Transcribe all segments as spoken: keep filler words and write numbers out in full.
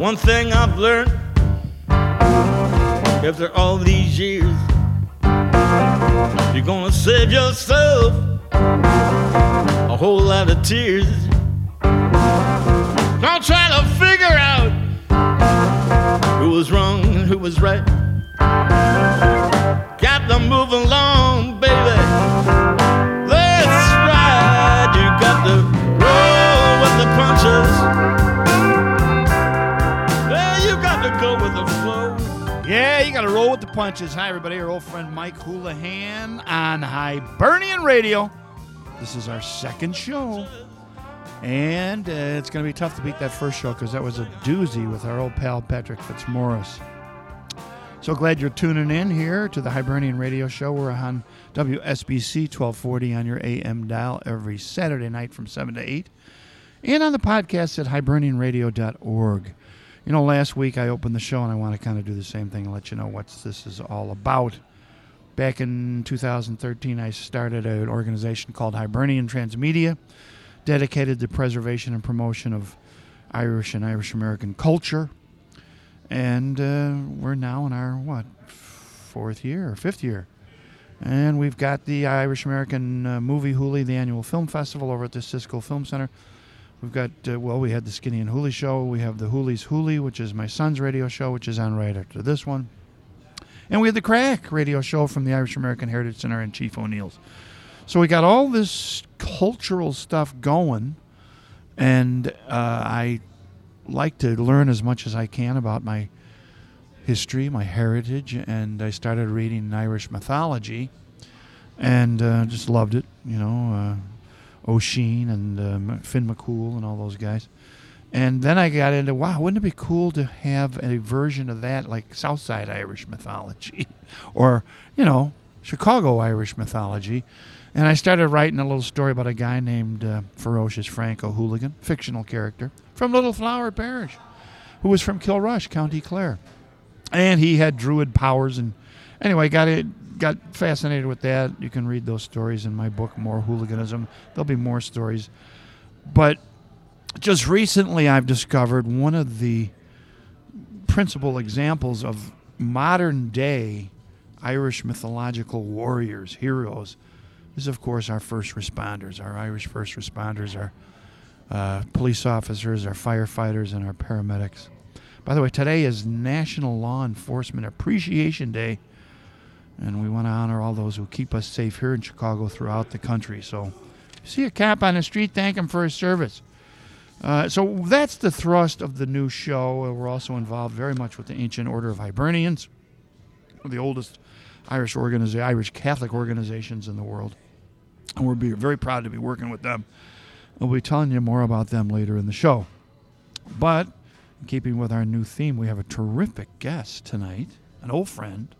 One thing I've learned after all these years, you're gonna save yourself a whole lot of tears. Don't try to figure out who was wrong and who was right. Got to move along, baby. That's right. You got to roll with the punches. Yeah, you got to go with the flow. Yeah, you got to roll with the punches. Hi, everybody. Our old friend Mike Houlihan on Hibernian Radio. This is our second show. And uh, it's going to be tough to beat that first show because that was a doozy with our old pal Patrick Fitzmaurice. So glad you're tuning in here to the Hibernian Radio Show. We're on W S B C twelve forty on your A M dial every Saturday night from seven to eight. And on the podcast at hibernian radio dot org. You know, last week I opened the show and I want to kind of do the same thing and let you know what this is all about. Back in two thousand thirteen, I started an organization called Hibernian Transmedia, dedicated to preservation and promotion of Irish and Irish American culture. And uh, we're now in our, what, fourth year or fifth year. And we've got the Irish American uh, Movie Hoolie, the annual film festival over at the Cisco Film Center. We've got, uh, well, we had the Skinny and Hoolie show. We have the Hoolie's Hoolie, which is my son's radio show, which is on right after this one. And we had the Crack radio show from the Irish American Heritage Center and Chief O'Neill's. So we got all this cultural stuff going, and uh, I like to learn as much as I can about my history, my heritage, and I started reading Irish mythology, and uh, just loved it, you know, uh, O'Sheen and uh, Finn McCool and all those guys. And then I got into, wow, wouldn't it be cool to have a version of that, like Southside Irish mythology, or, you know, Chicago Irish mythology. And I started writing a little story about a guy named uh, Ferocious Frank O'Hooligan, fictional character, from Little Flower Parish, who was from Kilrush, County Clare. And he had druid powers. And anyway, got it, got fascinated with that. You can read those stories in my book, More Hooliganism. There'll be more stories. But just recently I've discovered one of the principal examples of modern-day Irish mythological warriors, heroes, is, of course, our first responders, our Irish first responders, our uh, police officers, our firefighters, and our paramedics. By the way, today is National Law Enforcement Appreciation Day, and we want to honor all those who keep us safe here in Chicago throughout the country. So, if you see a cop on the street, thank him for his service. Uh, so that's the thrust of the new show. We're also involved very much with the Ancient Order of Hibernians, the oldest Irish organiza- Irish Catholic organizations in the world. And we're be very proud to be working with them. We'll be telling you more about them later in the show. But in keeping with our new theme, we have a terrific guest tonight, an old friend,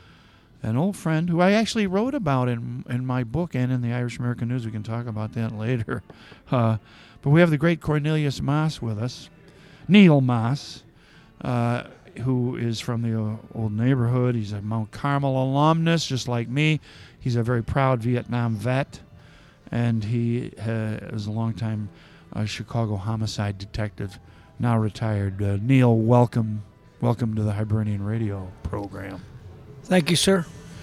an old friend who I actually wrote about in in my book and in the Irish American News. We can talk about that later. Uh, but we have the great Cornelius Moss with us, Neil Moss, uh, who is from the uh, old neighborhood. He's a Mount Carmel alumnus, just like me. He's a very proud Vietnam vet, and he uh, is a longtime uh, Chicago homicide detective, now retired. Uh, Neil, welcome, welcome to the Hibernian Radio program. Thank you, sir.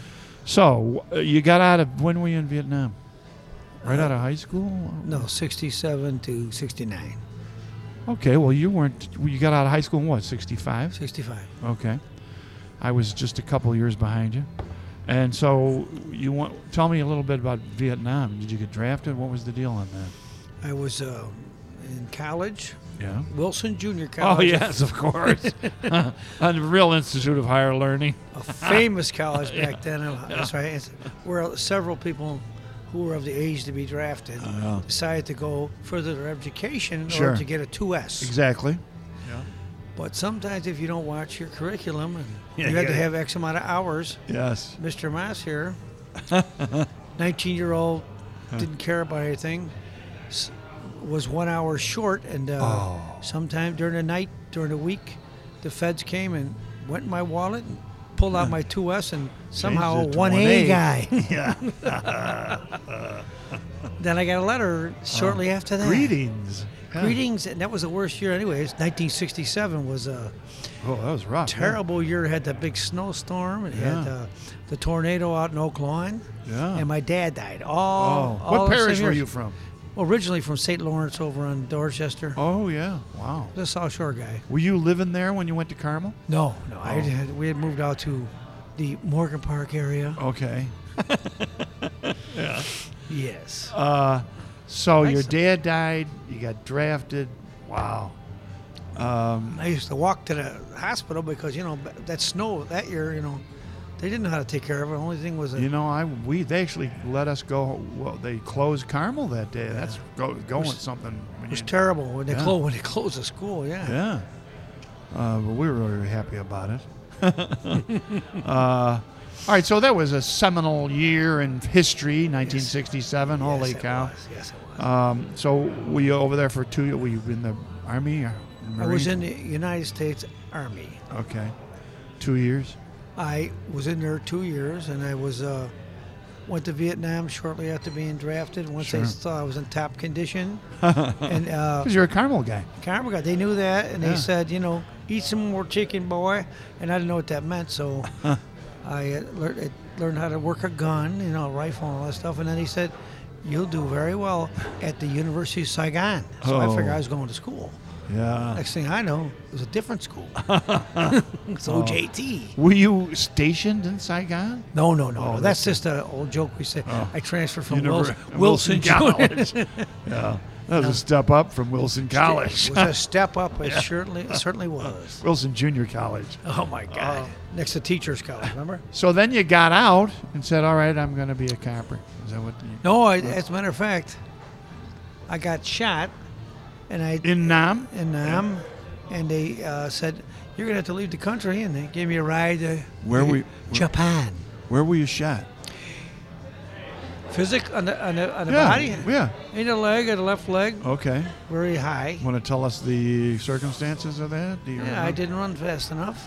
So, uh, you got out of, when were you in Vietnam? Right out of high school? No, sixty-seven to sixty-nine. Okay, well, you weren't, you got out of high school in what, sixty-five? sixty-five. Okay. I was just a couple years behind you. And so, you want, tell me a little bit about Vietnam. Did you get drafted? What was the deal on that? I was uh, in college. Yeah. Wilson Junior College. Oh, yes, of course. On the Real Institute of Higher Learning. A famous college back Yeah. then. That's right. It's where several people who were of the age to be drafted Uh, decided to go further their education in Sure. order to get a two S. Exactly. Yeah. But sometimes if you don't watch your curriculum, and Yeah, you had yeah. to have X amount of hours. Yes. Mister Moss here, nineteen-year-old, didn't care about anything, s- was one hour short, and uh, Oh. sometime during the night, during the week, the feds came and went in my wallet and pulled out my two S and somehow it to one one A A. guy. Yeah. Then I got a letter shortly after that. Greetings. Yeah. Greetings, and that was the worst year anyways. nineteen sixty-seven was a Oh, that was rough. yeah. terrible year. It had the big snowstorm. It Yeah. had uh, the tornado out in Oak Lawn. Yeah. And my dad died. Oh, All, all what the same parish were years. you from? Well, originally from Saint Lawrence over on Dorchester. Oh, yeah. Wow. The South Shore guy. Were you living there when you went to Carmel? No, no. I Oh. had, we had moved out to the Morgan Park area. Okay. Yes. Uh, so Nice. your dad died. You got drafted. Wow. Um, I used to walk to the hospital because, you know, that snow that year, you know, they didn't know how to take care of it. The only thing was a, you know, I we they actually let us go. Well, they closed Carmel that day. That's go, going something. When it was you- terrible when they Yeah. closed when they closed the school. Yeah. Yeah. Uh, but we were very happy about it. uh, all right, so that was a seminal year in history, nineteen sixty-seven. Holy Yes, it cow! was. Yes, it was. Um, so were you over there for two? Were you in the Army or I was Marines? in the United States Army. Okay, two years. I was in there two years, and I was uh, went to Vietnam shortly after being drafted. Once Sure. they saw I was in top condition, and uh, Because you're a Carmel guy. Carmel guy, they knew that, and Yeah. they said, you know, eat some more chicken, boy. And I didn't know what that meant, so I uh, learned, it, learned how to work a gun, you know, a rifle and all that stuff. And then he said, you'll do very well at the University of Saigon. So I Oh. figured I was going to school. Yeah. Next thing I know, it was a different school. It's O J T. Were you stationed in Saigon? No, no, no. Oh, no. that's That's just an old joke we say. Oh. I transferred from Univer- Wilson, Wilson College. Junior Yeah. That was a step up from Wilson College. It was a step up. It certainly, it certainly was. Wilson Junior College. Oh my God! Next to Teachers College, remember? So then you got out and said, all right, I'm going to be a copper. Is that what you... No, I, as a matter of fact, I got shot, and I In Nam? in Nam, and they uh, said you're gonna have to leave the country, and they gave me a ride to Where we- Japan. Where were you shot? Physic on the on the, on the yeah. body, Yeah. in the leg, or the left leg, Okay. very high. Want to tell us the circumstances of that? Do you Yeah, I remember? didn't run fast enough.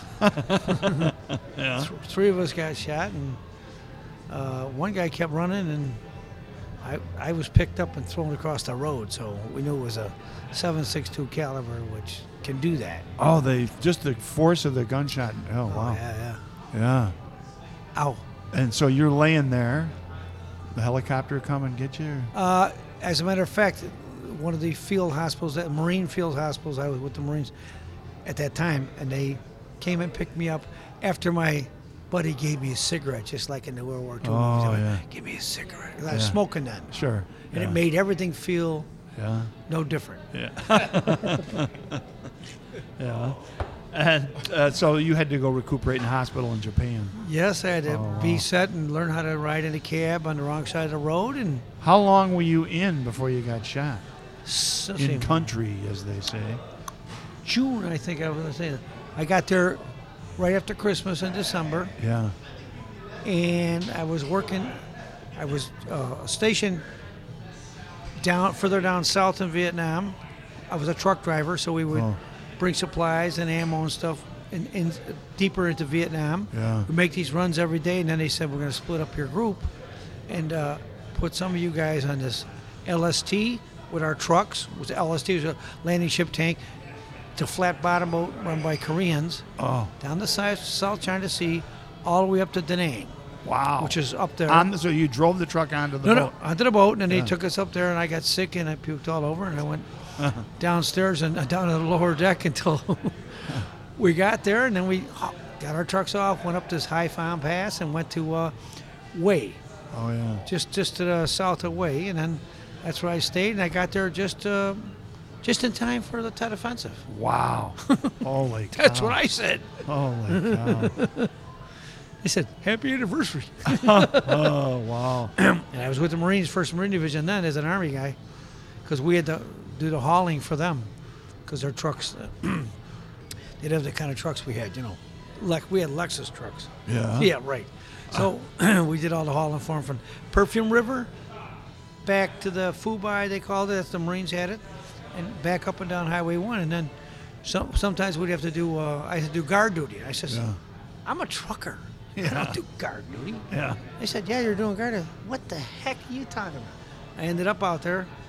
Yeah. Th- Three of us got shot, and uh, one guy kept running, and I I was picked up and thrown across the road. So we knew it was a seven six two caliber, which can do that. Oh, they just the force of the gunshot. Oh, wow. Yeah, yeah. Yeah. Ow. And so you're laying there. The helicopter come and get you? Uh, as a matter of fact, one of the field hospitals, that Marine field hospitals, I was with the Marines at that time, and they came and picked me up after my buddy gave me a cigarette, just like in the World War Two. Oh, movies. yeah. Give me a cigarette. 'Cause I Yeah. was smoking then, Sure. and yeah. it made everything feel Yeah. no different. Yeah. Yeah. And uh, so you had to go recuperate in the hospital in Japan. Yes, I had to Oh, be wow. set and learn how to ride in a cab on the wrong side of the road, and How long were you in before you got shot? so, In country, as they say. June, I think I was going to say that. I got there right after Christmas in December, Yeah. and I was working. I was uh, stationed down further down south in Vietnam. I was a truck driver, so we would Oh. bring supplies and ammo and stuff in, in deeper into Vietnam. Yeah. We make these runs every day, and then they said we're going to split up your group and uh, put some of you guys on this L S T with our trucks. It was L S T was a landing ship tank. It's a flat bottom boat run by Koreans Oh, down the South, South China Sea, all the way up to Da Nang, wow. which is up there. On the, so you drove the truck onto the no, boat. no, onto the boat, and then Yeah. they took us up there, and I got sick, and I puked all over, and I went downstairs and uh, down to the lower deck until we got there, and then we got our trucks off, went up this High Farm Pass, and went to uh, Wei, Oh, yeah. just just to the south of Wei, and then that's where I stayed, and I got there just uh, just in time for the Tet Offensive. Wow. Holy cow. That's what I said. Holy cow. They said, "Happy anniversary." Oh, wow. And I was with the Marines, First Marine Division then as an Army guy, because we had to do the hauling for them, because their trucks, they didn't have the kind of trucks we had, you know. Like we had Lexus trucks. Yeah. Yeah, right. So we did all the hauling for them from Perfume River back to the Fubai, they called it. That's the Marines had it, and back up and down Highway One. And then some, sometimes we'd have to do. Uh, I had to do guard duty. I said, Yeah. "I'm a trucker. I Yeah. don't do guard duty." Yeah. They said, "Yeah, you're doing guard duty." What the heck are you talking about? I ended up out there,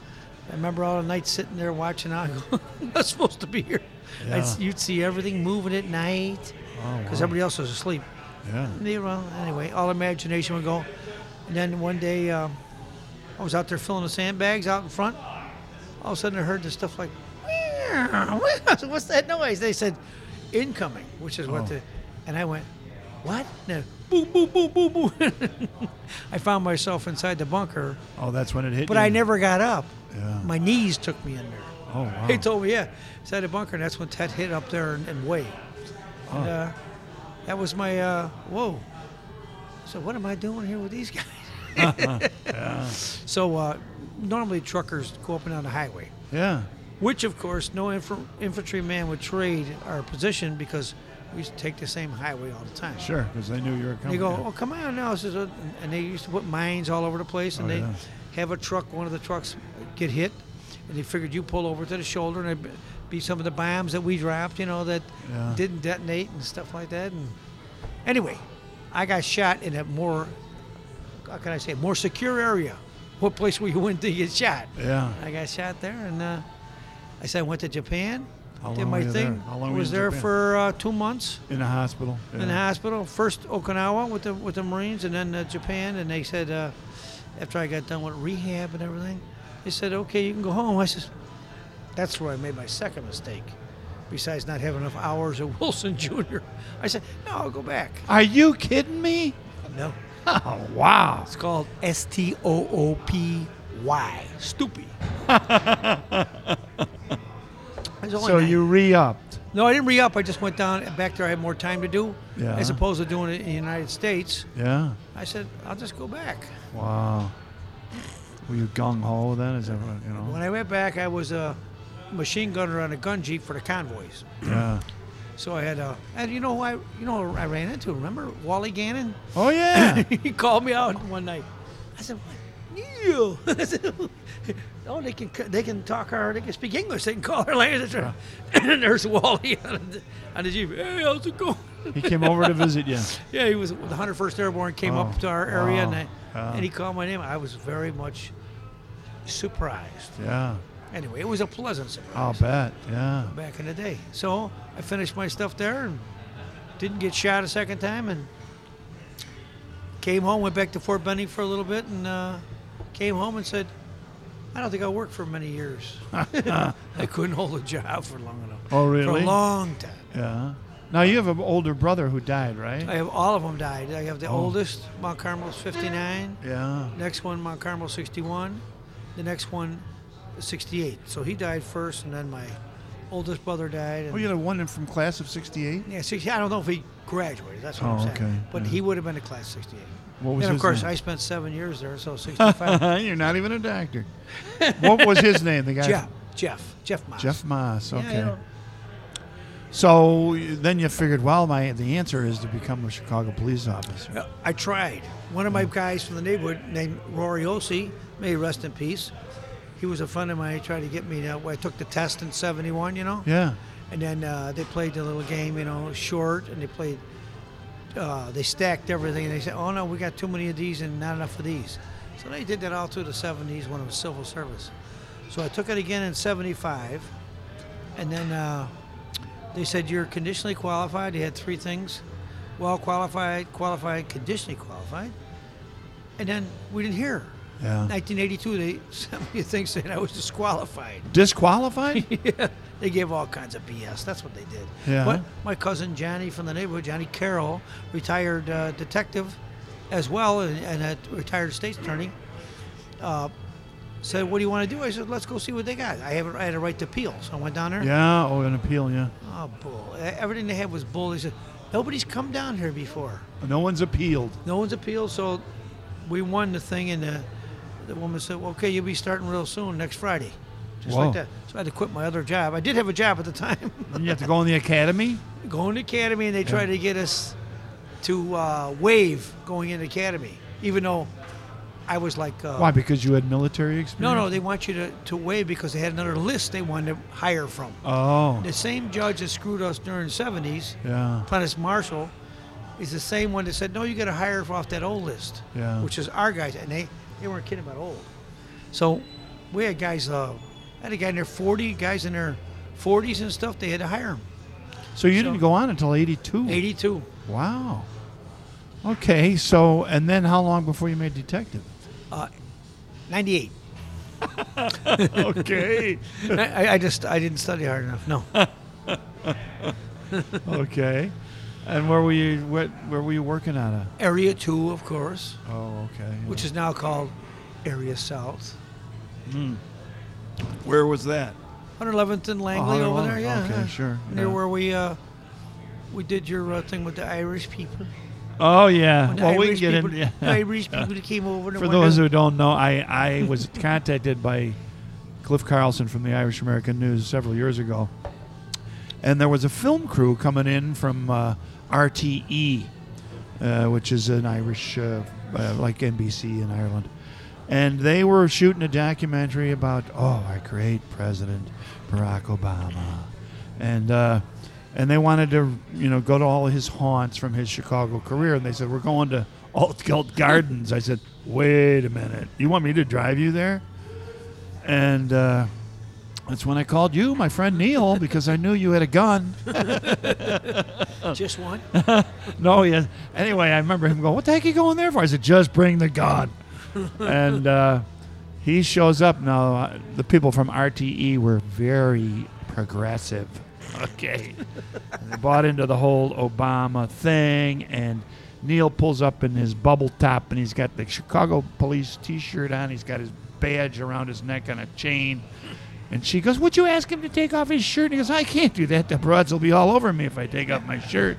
I remember all the nights sitting there watching out. I'm not supposed to be here. Yeah. I'd, you'd see everything moving at night Oh, because wow. everybody else was asleep. Yeah. And they, well, anyway, all imagination would go. And then one day, um, I was out there filling the sandbags out in front. All of a sudden, I heard this stuff like, what's that noise? They said, incoming, which is what Oh. the, and I went, what? No, boom, boom, boom, boom, boom. I found myself inside the bunker, Oh, that's when it hit but you. I never got up. Yeah. My knees took me in there. Oh, wow. They told me, yeah, inside the bunker, and that's when Ted hit up there and, and way. And Oh. uh, that was my, uh, whoa. So what am I doing here with these guys? Yeah. So uh, normally truckers go up and down the highway, Yeah. which of course no inf- infantryman would trade our position because we used to take the same highway all the time. Sure, because they knew you were And coming. they go, oh, come on now. This is a, and they used to put mines all over the place, and Oh, they yeah. have a truck, one of the trucks get hit, and they figured you pull over to the shoulder, and it'd be some of the bombs that we dropped, you know, that Yeah. didn't detonate and stuff like that. And anyway, I got shot in a more, how can I say, more secure area. What place where you went to get shot? Yeah. I got shot there, and uh, I said I went to Japan, How did long my were you thing. there? How long were was you in there Japan? for uh, two months. In the hospital. Yeah. In the hospital, first Okinawa with the with the Marines, and then uh, Japan. And they said uh, after I got done with rehab and everything, they said, "Okay, you can go home." I said, "That's where I made my second mistake, besides not having enough hours at Wilson Junior" I said, "No, I'll go back." Are you kidding me? No, Oh, wow. it's called S T O O P Y, stupid. So you re-upped. No, I didn't re-up. I just went down back there. I had more time to do, Yeah. as opposed to doing it in the United States. Yeah. I said, "I'll just go back." Wow. Were you gung-ho then? Is that what, you know? When I went back, I was a machine gunner on a gun jeep for the convoys. Yeah. So I had a, and you know who I, you know who I ran into? Remember Wally Gannon? Oh, yeah. He called me out one night. I said, "What? Neil?" I said, "Oh, they can they can talk our, they can speak English. They can call our language." And there's Wally on the, on the jeep. "Hey, how's it going?" He came over to visit you. Yeah, he was the one hundred first Airborne. Came Oh, up to our area, wow. and, I, Yeah. and he called my name. I was very much surprised. Yeah. Anyway, it was a pleasant I'll surprise. bet. Yeah. Back in the day. So I finished my stuff there and didn't get shot a second time, and came home, went back to Fort Benning for a little bit, and uh, came home and said, "I don't think I'll work for many years." I couldn't hold a job for long enough. Oh, For really? a long time. Yeah. Now, you have an older brother who died, right? I have all of them died. I have the Oh. oldest, Mount Carmel's fifty-nine. Yeah. Next one, Mount Carmel, sixty-one. The next one, sixty-eight. So he died first, and then my oldest brother died. And Oh, you had one from class of sixty-eight? yeah, sixty. I don't know if he graduated. That's what Oh, I'm saying. okay, But yeah. he would have been a class sixty-eight. What was And of his course, name? I spent seven years there, so sixty-five. You're not even a doctor. What was his name? The guy. Jeff, Jeff, Jeff Moss. Jeff Moss. Yeah, Okay. you know, So then you figured, well, my the answer is to become a Chicago police officer. Uh, I tried. One of my guys from the neighborhood named Rory Ossie, may he rest in peace. He was a friend of mine. He tried to get me to, I took the test in seventy-one, you know? Yeah. And then uh, they played the little game, you know, short, and they played, uh, they stacked everything, and they said, "Oh no, we got too many of these and not enough of these." So they did that all through the seventies when it was civil service. So I took it again in seventy-five, and then uh, they said, "You're conditionally qualified." They had three things: well qualified, qualified, conditionally qualified. And then we didn't hear. Yeah. nineteen eighty-two, they sent me a thing saying I was disqualified. Disqualified? Yeah, they gave all kinds of B S. That's what they did. Yeah. But my cousin Johnny from the neighborhood, Johnny Carroll, retired uh, detective as well, and, and a retired state's attorney, uh, said, "What do you want to do?" I said, "Let's go see what they got." I have a, I had a right to appeal, so I went down there. Yeah. Oh, an appeal. Yeah. Oh, bull! Everything they had was bull. They said, "Nobody's come down here before. No one's appealed. No one's appealed." So we won the thing, and the, the woman said, well, "Okay, you'll be starting real soon, next Friday." Just Whoa. like that. So I had to quit my other job. I did have a job at the time. And you have to go in the academy. Going to academy, and they tried to get us to uh, waive going into academy, even though I was like, uh, Why? Because you had military no, experience. no, they want you to, to waive because they had another list they wanted to hire from. Oh. The same judge that screwed us during the seventies, Yeah. Prentice Marshall, is the same one that said, "No, you got to hire off that old list," Yeah. which is our guys, and they, they weren't kidding about old. So we had guys. Uh, I had a guy in their forty, guys in their forties and stuff. They had to hire him. So you So- didn't go on until eighty-two. eighty-two. Wow. Okay, so and then how long before you made detective? Uh, ninety-eight. Okay. I, I just I didn't study hard enough. No. Okay. And where were you? What? Where were you working out of? Area two, of course, Oh, okay. which is now called Area South. Where was that? one eleventh and Langley Oh, over there. Yeah. okay, yeah. sure, Near yeah. where we uh we did your uh, thing with the Irish people. Oh yeah. When the Well, we can Irish get people, in. Yeah. the Irish people that came over. and For went those to- who don't know, I, I was contacted by Cliff Carlson from the Irish American News several years ago. And there was a film crew coming in from uh, R T E, uh, which is an Irish, uh, uh, like N B C in Ireland. And they were shooting a documentary about, oh, our great president, Barack Obama. And uh, and they wanted to, you know, go to all his haunts from his Chicago career. And they said, we're going to Altgeld Gardens. I said, wait a minute. You want me to drive you there? And uh, that's when I called you, my friend Neil, because I knew you had a gun. Just one. No, yeah. Anyway, I remember him going, what the heck are you going there for? I said, just bring the gun. And uh, he shows up. Now, uh, the people from R T E were very progressive. Okay. And they bought into the whole Obama thing. And Neil pulls up in his bubble top, and he's got the Chicago police T-shirt on. He's got his badge around his neck on a chain. And she goes, would you ask him to take off his shirt? And he goes, I can't do that. The broads will be all over me if I take off my shirt.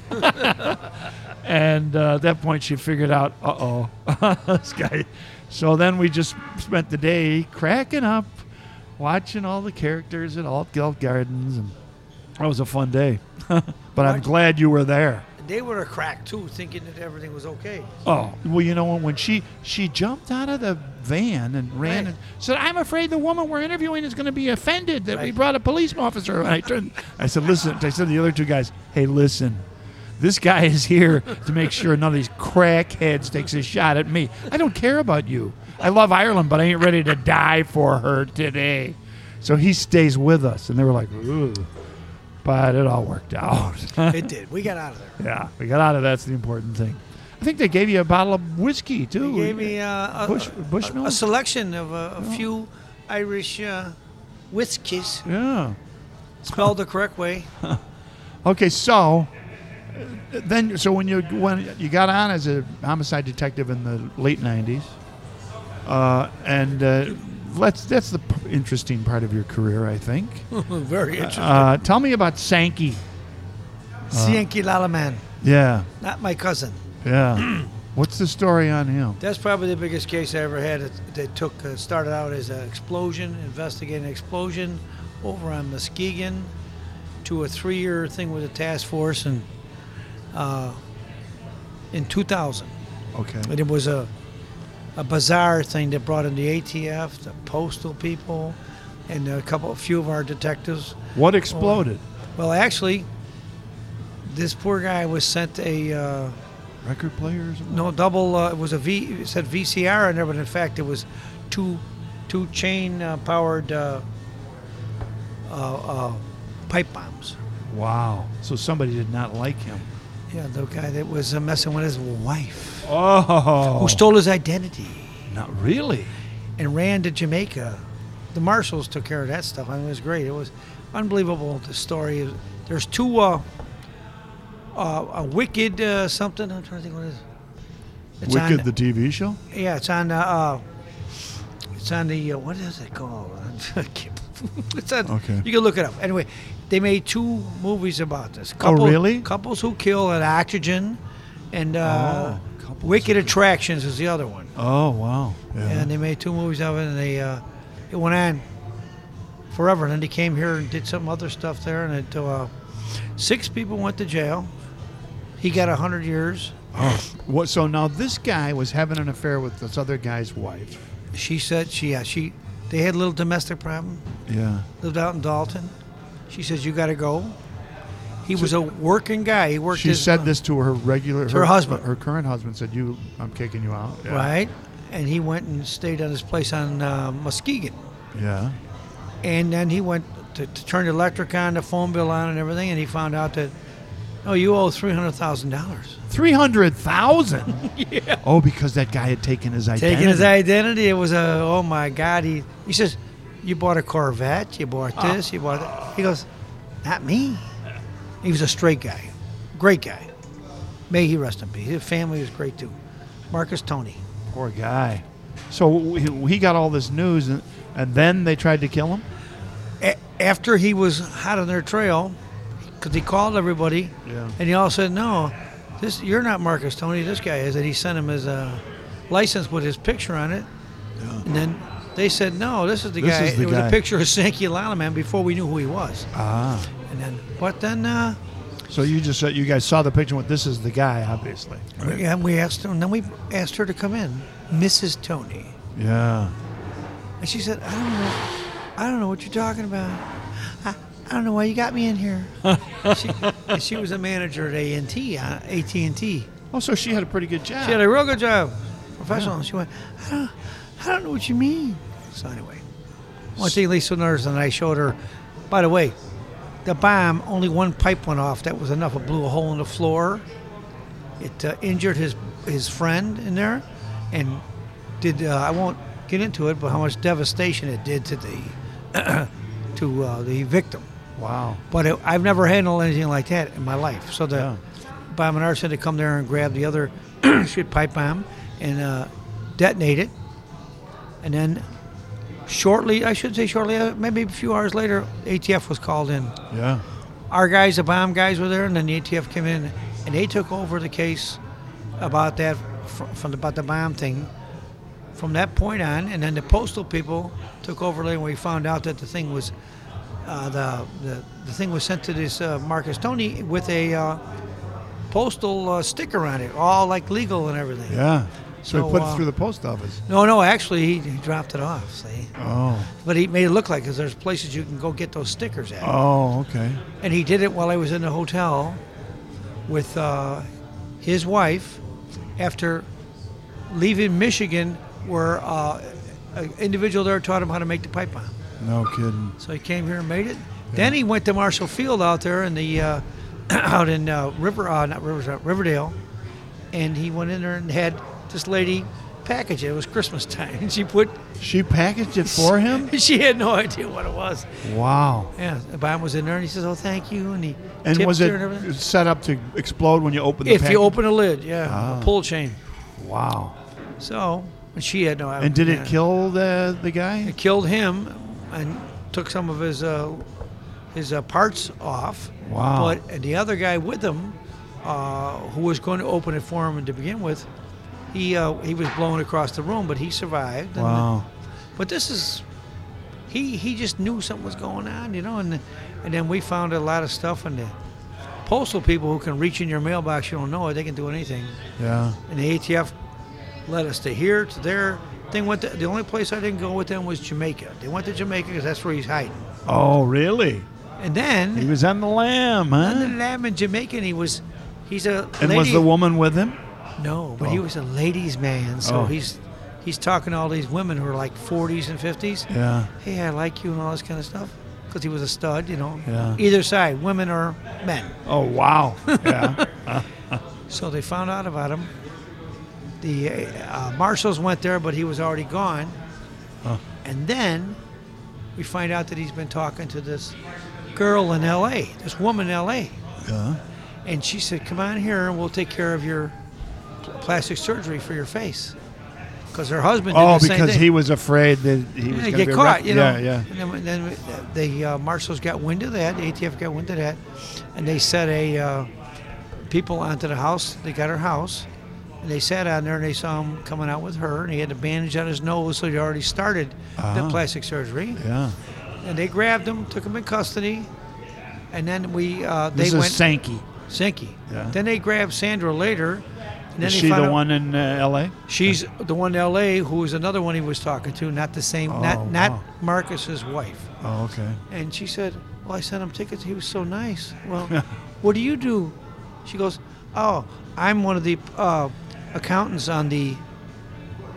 And uh, at that point, she figured out, uh-oh, this guy. So then we just spent the day cracking up, watching all the characters at Altgeld Gardens. And that was a fun day. But I'm Watch- glad you were there. They were a crack too, thinking that everything was okay. Oh, well, you know, when she she jumped out of the van and ran Right. and said, I'm afraid the woman we're interviewing is going to be offended that we Right. brought a police officer. And I turned, I said, listen, I said to the other two guys, hey, listen, this guy is here to make sure none of these crackheads takes a shot at me. I don't care about you. I love Ireland, but I ain't ready to die for her today. So he stays with us. And they were like, ooh. But it all worked out. It did. We got out of there. Yeah, we got out of that's the important thing. I think they gave you a bottle of whiskey too. They gave me uh, a, Bush- a- Bushmills? a selection of a, a few Irish uh, whiskeys, Yeah. spelled the correct way. Okay, so uh, then, so when you when you got on as a homicide detective in the late nineties, uh, and uh, let's that's the p- interesting part of your career, I think. Very interesting. Uh, tell me about Sankey. Sienki Lalaman, Yeah, not my cousin. yeah. What's the story on him? That's probably the biggest case I ever had. It, they took uh, started out as an explosion, investigating an explosion over on Muskegon, to a three-year thing with a task force, and uh, in two thousand. Okay. And it was a a bizarre thing that brought in the A T F, the postal people, and a couple, a few of our detectives. What exploded? Well, actually, this poor guy was sent a uh, Record players? no double. Uh, it was a V. It said V C R in there, but in fact, it was two two chain uh, powered uh, uh, uh, pipe bombs. Wow. So somebody did not like him. Yeah, the guy that was uh, messing with his wife, Oh. who stole his identity Not really. and ran to Jamaica. The marshals took care of that stuff. I mean, it was great. It was unbelievable. The story. There's two. Uh, uh, a wicked uh, something. I'm trying to think what it is. It's Wicked, on, the T V show? Yeah, it's on. Uh, uh, it's on the. Uh, what is it called? It's on, Okay. You can look it up. Anyway, they made two movies about this. Couple, really? Couples Who Kill at Oxygen, and uh, Oh, Couples Wicked Who- Attractions is the other one. Oh, wow. Yeah. And they made two movies of it, and they uh, it went on forever. And then they came here and did some other stuff there, and it, uh, six people went to jail. He got a hundred years. Oh. What, so now this guy was having an affair with this other guy's wife. She said she yeah she they had a little domestic problem. Yeah. Lived out in Dalton. She says you got to go. He was a working guy. He worked. She his, said uh, this to her regular... To her husband. Her current husband said, "You, I'm kicking you out." Yeah. right, and he went and stayed at his place on uh, Muskegon. Yeah. And then he went to, to turn the electric on, the phone bill on, and everything, and he found out that, oh, you owe three hundred thousand dollars. Three hundred thousand. Yeah. Oh, because that guy had taken his identity. Taking his identity, it was a, oh my God. He he says, you bought a Corvette, you bought this, you bought that. He goes, not me. He was a straight guy, great guy. May he rest in peace. His family was great too. Marcus Tony. Poor guy. So he, he got all this news, and, and then they tried to kill him? A- after he was hot on their trail, because he called everybody, Yeah. and he all said, no, this you're not Marcus Tony, this guy is. And he sent him his uh, license with his picture on it. Yeah. And then they said, no, this is the This guy. is the it was guy. a picture of Sankey Lalaman before we knew who he was. Ah. And then, but then, uh, So you just said you guys saw the picture and went, this is the guy, obviously. yeah, we asked her, and then we asked her to come in, Missus Tony. Yeah. And she said, I don't know, I don't know what you're talking about. I, I don't know why you got me in here. she, and she was a manager at A and T, uh, A T and T. Oh, so she had a pretty good job. She had a real good job, professional. Yeah. And she went, I don't, I don't know what you mean. So anyway, one thing Lisa Nurse and I showed her, by the way, the bomb, only one pipe went off. That was enough. It blew a hole in the floor. It uh, injured his his friend in there, and did uh, I won't get into it, but how much devastation it did to the to uh, the victim. Wow. But it, I've never handled anything like that in my life. So the Yeah. bomb and arson had to come there and grab the other shit pipe bomb and uh, detonate it, and then shortly, I should say shortly, uh, maybe a few hours later, A T F was called in. Yeah. Our guys, the bomb guys, were there, and then the A T F came in, and they took over the case about that, fr- from the, about the bomb thing, from that point on, and then the postal people took over later. When we found out that the thing was, uh, the, the the thing was sent to this uh, Marcus Tony with a uh, postal uh, sticker on it, all like legal and everything. Yeah. So, So, he put uh, it through the post office. No, no, actually, he, he dropped it off. See, Oh. but he made it look like, because there's places you can go get those stickers at. Oh, okay. And he did it while I was in the hotel with uh, his wife after leaving Michigan, where uh, an individual there taught him how to make the pipe bomb. No kidding. So he came here and made it. Then he went to Marshall Field out there in the uh, out in uh, River, uh, not Rivers, uh, Riverdale, and he went in there and had this lady package it. It was Christmas time, and she put. She packaged it for him? She had no idea what it was. Wow. Yeah, the bomb was in there, and he says, "Oh, thank you," and he And tipped was her it and everything. set up to explode when you open the If package? you open a lid, yeah, Ah. a pull chain. Wow. So, and she had no idea. And did it kill the the guy? It killed him, and took some of his uh, his uh, parts off. Wow. But and the other guy with him, uh, who was going to open it for him to begin with, he uh, he was blown across the room, but he survived. And, Wow. But this is, he he just knew something was going on, you know, and and then we found a lot of stuff, and the postal people who can reach in your mailbox, you don't know it, they can do anything. Yeah. And the A T F led us to here, to there. Thing went to, the only place I didn't go with them was Jamaica. They went to Jamaica because that's where he's hiding. Oh, really? And then He was on the lam, under the huh? lamb in Jamaica, and he was, he's a And lady. was the woman with him? No, but he Oh. was a ladies' man. So Oh. he's he's talking to all these women who are like forties and fifties. Yeah. Hey, I like you and all this kind of stuff. Because he was a stud, you know. Yeah. Either side, women or men. Oh, wow. Yeah. So they found out about him. The uh, marshals went there, but he was already gone. Huh. And then we find out that he's been talking to this girl in L A, this woman in L A. Yeah. And she said, come on here and we'll take care of your pl- plastic surgery for your face. Because her husband did Oh, the same because thing. he was afraid that he was Yeah, going to get be caught, arrested. you know. Yeah, yeah. And then, then the uh, marshals got wind of that, the A T F got wind of that, and they set a uh, people onto the house. They got her house, and they sat on there, and they saw him coming out with her, and he had a bandage on his nose, so he already started the Ah. plastic surgery. Yeah. And they grabbed him, took him in custody, and then we uh, they This went is Sankey. Sankey. Yeah. Then they grabbed Sandra later. And then Is they she found the out- one in uh, L A? She's the one in L A who was another one he was talking to, not the same, Oh, not not wow. Marcus's wife. Oh, okay. And she said, well, I sent him tickets. He was so nice. Well, what do you do? She goes, oh, I'm one of the uh, accountants on the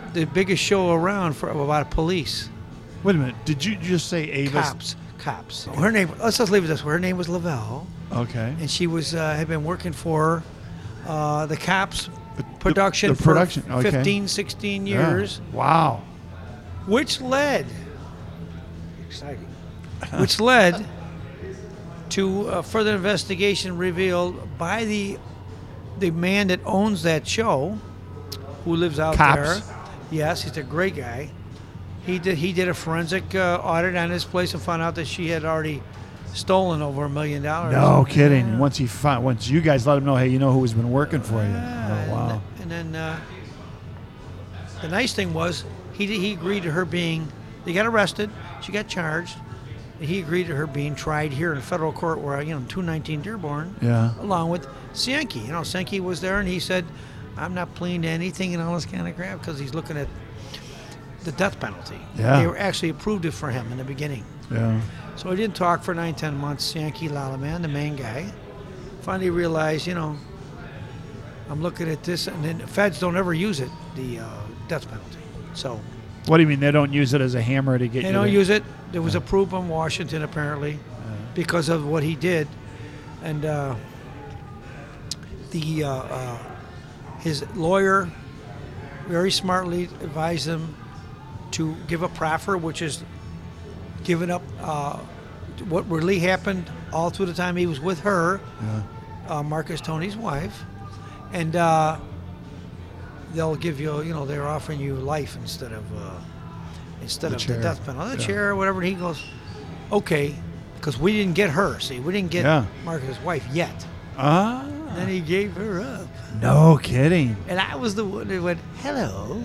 the biggest show around for about police. Wait a minute. Did you just say Avis? Cops. Cops. Her name, let's just leave it this way. Her name was Lavelle, Okay. and she was uh, had been working for uh, the Cops The- production, the production, for okay. fifteen, sixteen Yeah. years, Wow. which led, exciting, which led to uh, further investigation revealed by the the man that owns that show, who lives out Cops. there. Yes, he's a great guy. He did he did a forensic uh, audit on his place and found out that she had already stolen over a million dollars. No kidding. Yeah. Once he found, once you guys let him know, hey, you know who's been working for you. Yeah, Oh wow. And, and then uh, the nice thing was he he agreed to her being. They got arrested. She got charged. And he agreed to her being tried here in federal court, where you know two nineteen Dearborn, Yeah. along with Sankey. You know, Sankey was there, and he said, "I'm not pleading to anything and all this kind of crap," because he's looking at the death penalty. Yeah. They were actually approved it for him in the beginning. Yeah. So he didn't talk for nine, ten months. Yankee Lalaman, the main guy, finally realized, you know, I'm looking at this, and then the feds don't ever use it, the uh, death penalty. So What do you mean they don't use it as a hammer to get they you? don't there? use it. It was approved in Washington, apparently, because of what he did. And uh, the uh, uh, his lawyer very smartly advised him to give a proffer, which is giving up uh, what really happened all through the time he was with her, Yeah. uh, Marcus Tony's wife, and uh, they'll give you, you know, they're offering you life instead of uh, instead The of chair. the death penalty, the Yeah. chair or whatever. And he goes, okay, because we didn't get her. See, we didn't get Yeah. Marcus's wife yet. Ah. Then he gave her up, No kidding. and I was the one that went, hello.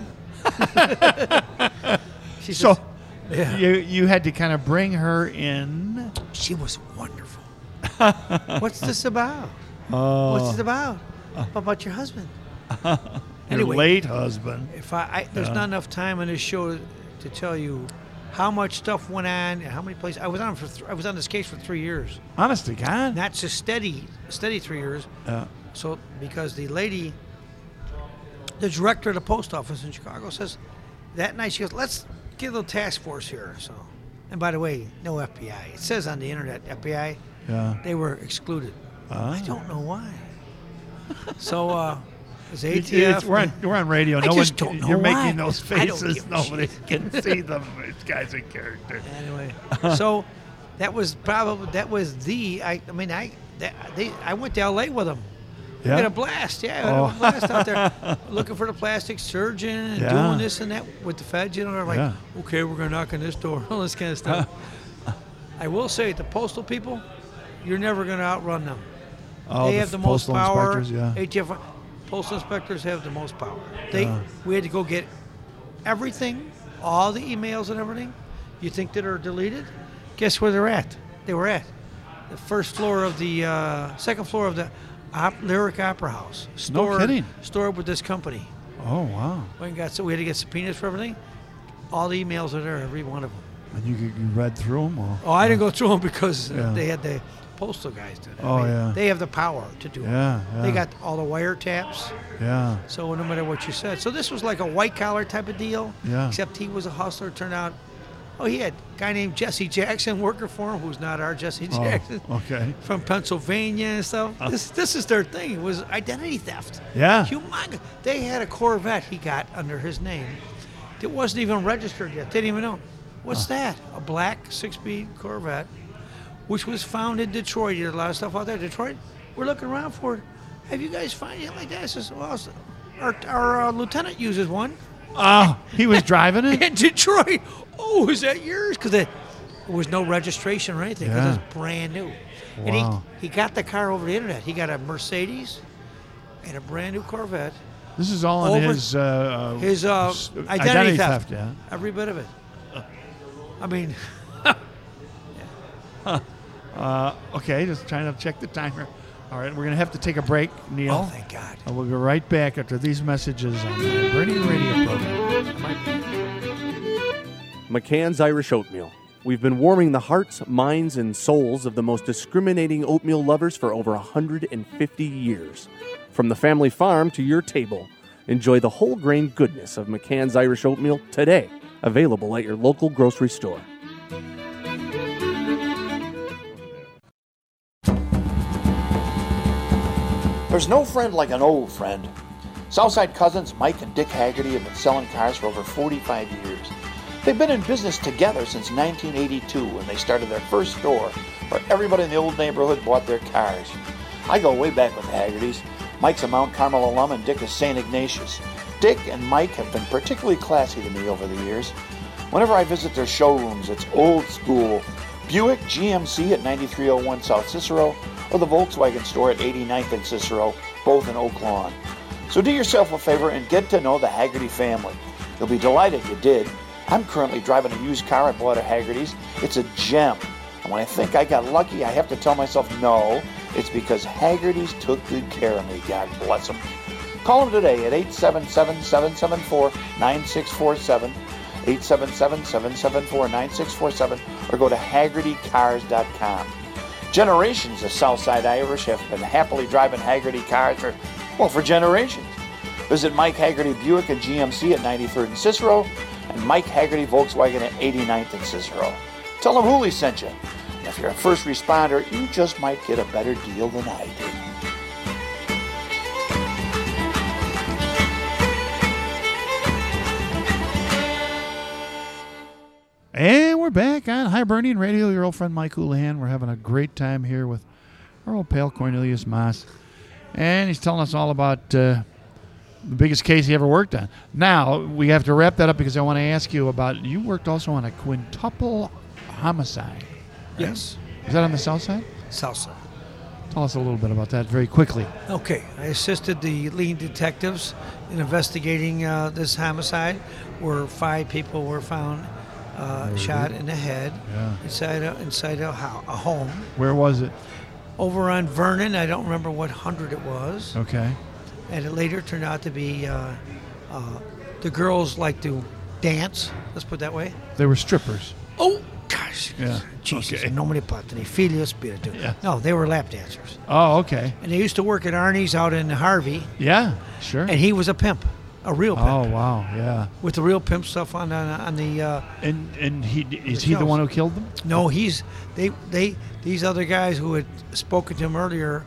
She So says, yeah. you you had to kind of bring her in. She was wonderful. What's this about? Oh. What's this about? About your husband. Your Anyway. late husband. If I, I there's Yeah. not enough time in this show to tell you how much stuff went on and how many places I was on for. Th- I was on this case for three years, Honest to God. not just steady, steady three years. Yeah. So because the lady, the director of the post office in Chicago, says that night she goes, let's get a little task force here. So, and by the way, no F B I. It says on the internet F B I. Yeah. They were excluded. Ah. I don't know why. So uh, it's A It- T F. it's- we're on we're on radio. I No just one. don't know You're why. making those I don't faces. give a Nobody shit. can see them. This guy's a character. Anyway, so that was probably that was the. I, I mean, I that, they I went to L A with them. We Yeah? had a blast. Yeah, we had Oh. a blast out there, looking for the plastic surgeon and Yeah. doing this and that with the feds. You know, they're like, Yeah. okay, we're gonna knock on this door, all this kind of stuff. I will say, the postal people, you're never gonna outrun them. Oh, they the have the most postal power. inspectors, yeah. A T F, postal inspectors have the most power. They, Yeah. we had to go get everything, all the emails and everything. You think that are deleted? Guess where they're at? They were at the first floor of the uh, second floor of the op- Lyric Opera House. Stored, kidding. Stored with this company. Oh wow. We got so we had to get subpoenas for everything. All the emails are there, every one of them. And you, you read through them, or? Oh, I didn't go through them because uh, Yeah. they had the postal guys do that. Oh, I mean, yeah. They have the power to do it. Yeah, They yeah. got all the wiretaps. Yeah. So no matter what you said. So this was like a white collar type of deal. Yeah. Except he was a hustler. Turned out, oh, he had a guy named Jesse Jackson working for him, who's not our Jesse Oh, Jackson, okay. from Pennsylvania and stuff. This this is their thing. It was identity theft. Yeah. Humongous. They had a Corvette he got under his name. It wasn't even registered yet. They didn't even know. What's that? A black six-speed Corvette, which was found in Detroit. There's a lot of stuff out there. Detroit, we're looking around for it. Have you guys found anything like that? I says, well, our, our uh, lieutenant uses one Oh, he was driving it. in Detroit. Oh, is that yours? Because there was no registration or anything. Because Yeah. it's brand new. Wow. And he, he got the car over the internet. He got a Mercedes and a brand new Corvette. This is all in Over- his uh, His uh, s- identity, theft. Yeah. Every bit of it. I mean, Uh, okay, just trying to check the timer. All right, we're gonna have to take a break, Neil. oh, thank God. And we'll be right back after these messages on the Burning Radio program. McCann's Irish Oatmeal. We've been warming the hearts, minds, and souls of the most discriminating oatmeal lovers for over one hundred fifty years. From the family farm to your table, Enjoy the whole grain goodness of McCann's Irish Oatmeal today. Available at your local grocery store. There's no friend like an old friend. Southside cousins Mike and Dick Haggerty have been selling cars for over forty-five years. They've been in business together since nineteen eighty-two when they started their first store where everybody in the old neighborhood bought their cars. I go way back with the Haggertys. Mike's a Mount Carmel alum and Dick is Saint Ignatius. Dick and Mike have been particularly classy to me over the years. Whenever I visit their showrooms, it's old school. Buick G M C at ninety-three oh one South Cicero, or the Volkswagen store at eighty-ninth and Cicero, both in Oak Lawn. So do yourself a favor and get to know the Haggerty family. You'll be delighted you did. I'm currently driving a used car I bought at Haggerty's. It's a gem. And when I think I got lucky, I have to tell myself, no, it's because Haggerty's took good care of me. God bless them. Call them today at eight seven seven, seven seven four, nine six four seven, eight seven seven, seven seven four, nine six four seven, or go to Haggerty Cars dot com. Generations of Southside Irish have been happily driving Haggerty cars for, well, for generations. Visit Mike Haggerty Buick and G M C at ninety-third and Cicero, and Mike Haggerty Volkswagen at eighty-ninth and Cicero. Tell them Hooley sent you. And if you're a first responder, you just might get a better deal than I did. And we're back on Hibernian Radio, your old friend Mike Houlihan. We're having a great time here with our old pal Cornelius Moss. And he's telling us all about uh, the biggest case he ever worked on. Now, we have to wrap that up because I want to ask you about, you worked also on a quintuple homicide. Yes. Is that on the south side? South side. Tell us a little bit about that very quickly. Okay. I assisted the lead detectives in investigating uh, this homicide where five people were found uh, shot in the head Yeah. inside, a, inside a, ho- a home. Where was it? Over on Vernon, I don't remember what hundred it was. Okay. And it later turned out to be uh, uh, the girls like to dance, let's put it that way. They were strippers. Oh, gosh. Yeah. Jesus, Okay. no me patti, figlio spiritu. Yeah. No, they were lap dancers. Oh, okay. And they used to work at Arnie's out in Harvey, Yeah, sure. and he was a pimp, a real pimp, Oh, wow, yeah. with the real pimp stuff on on, on the. Uh, And and he is The he the kills. one who killed them? no, he's they they these other guys who had spoken to him earlier,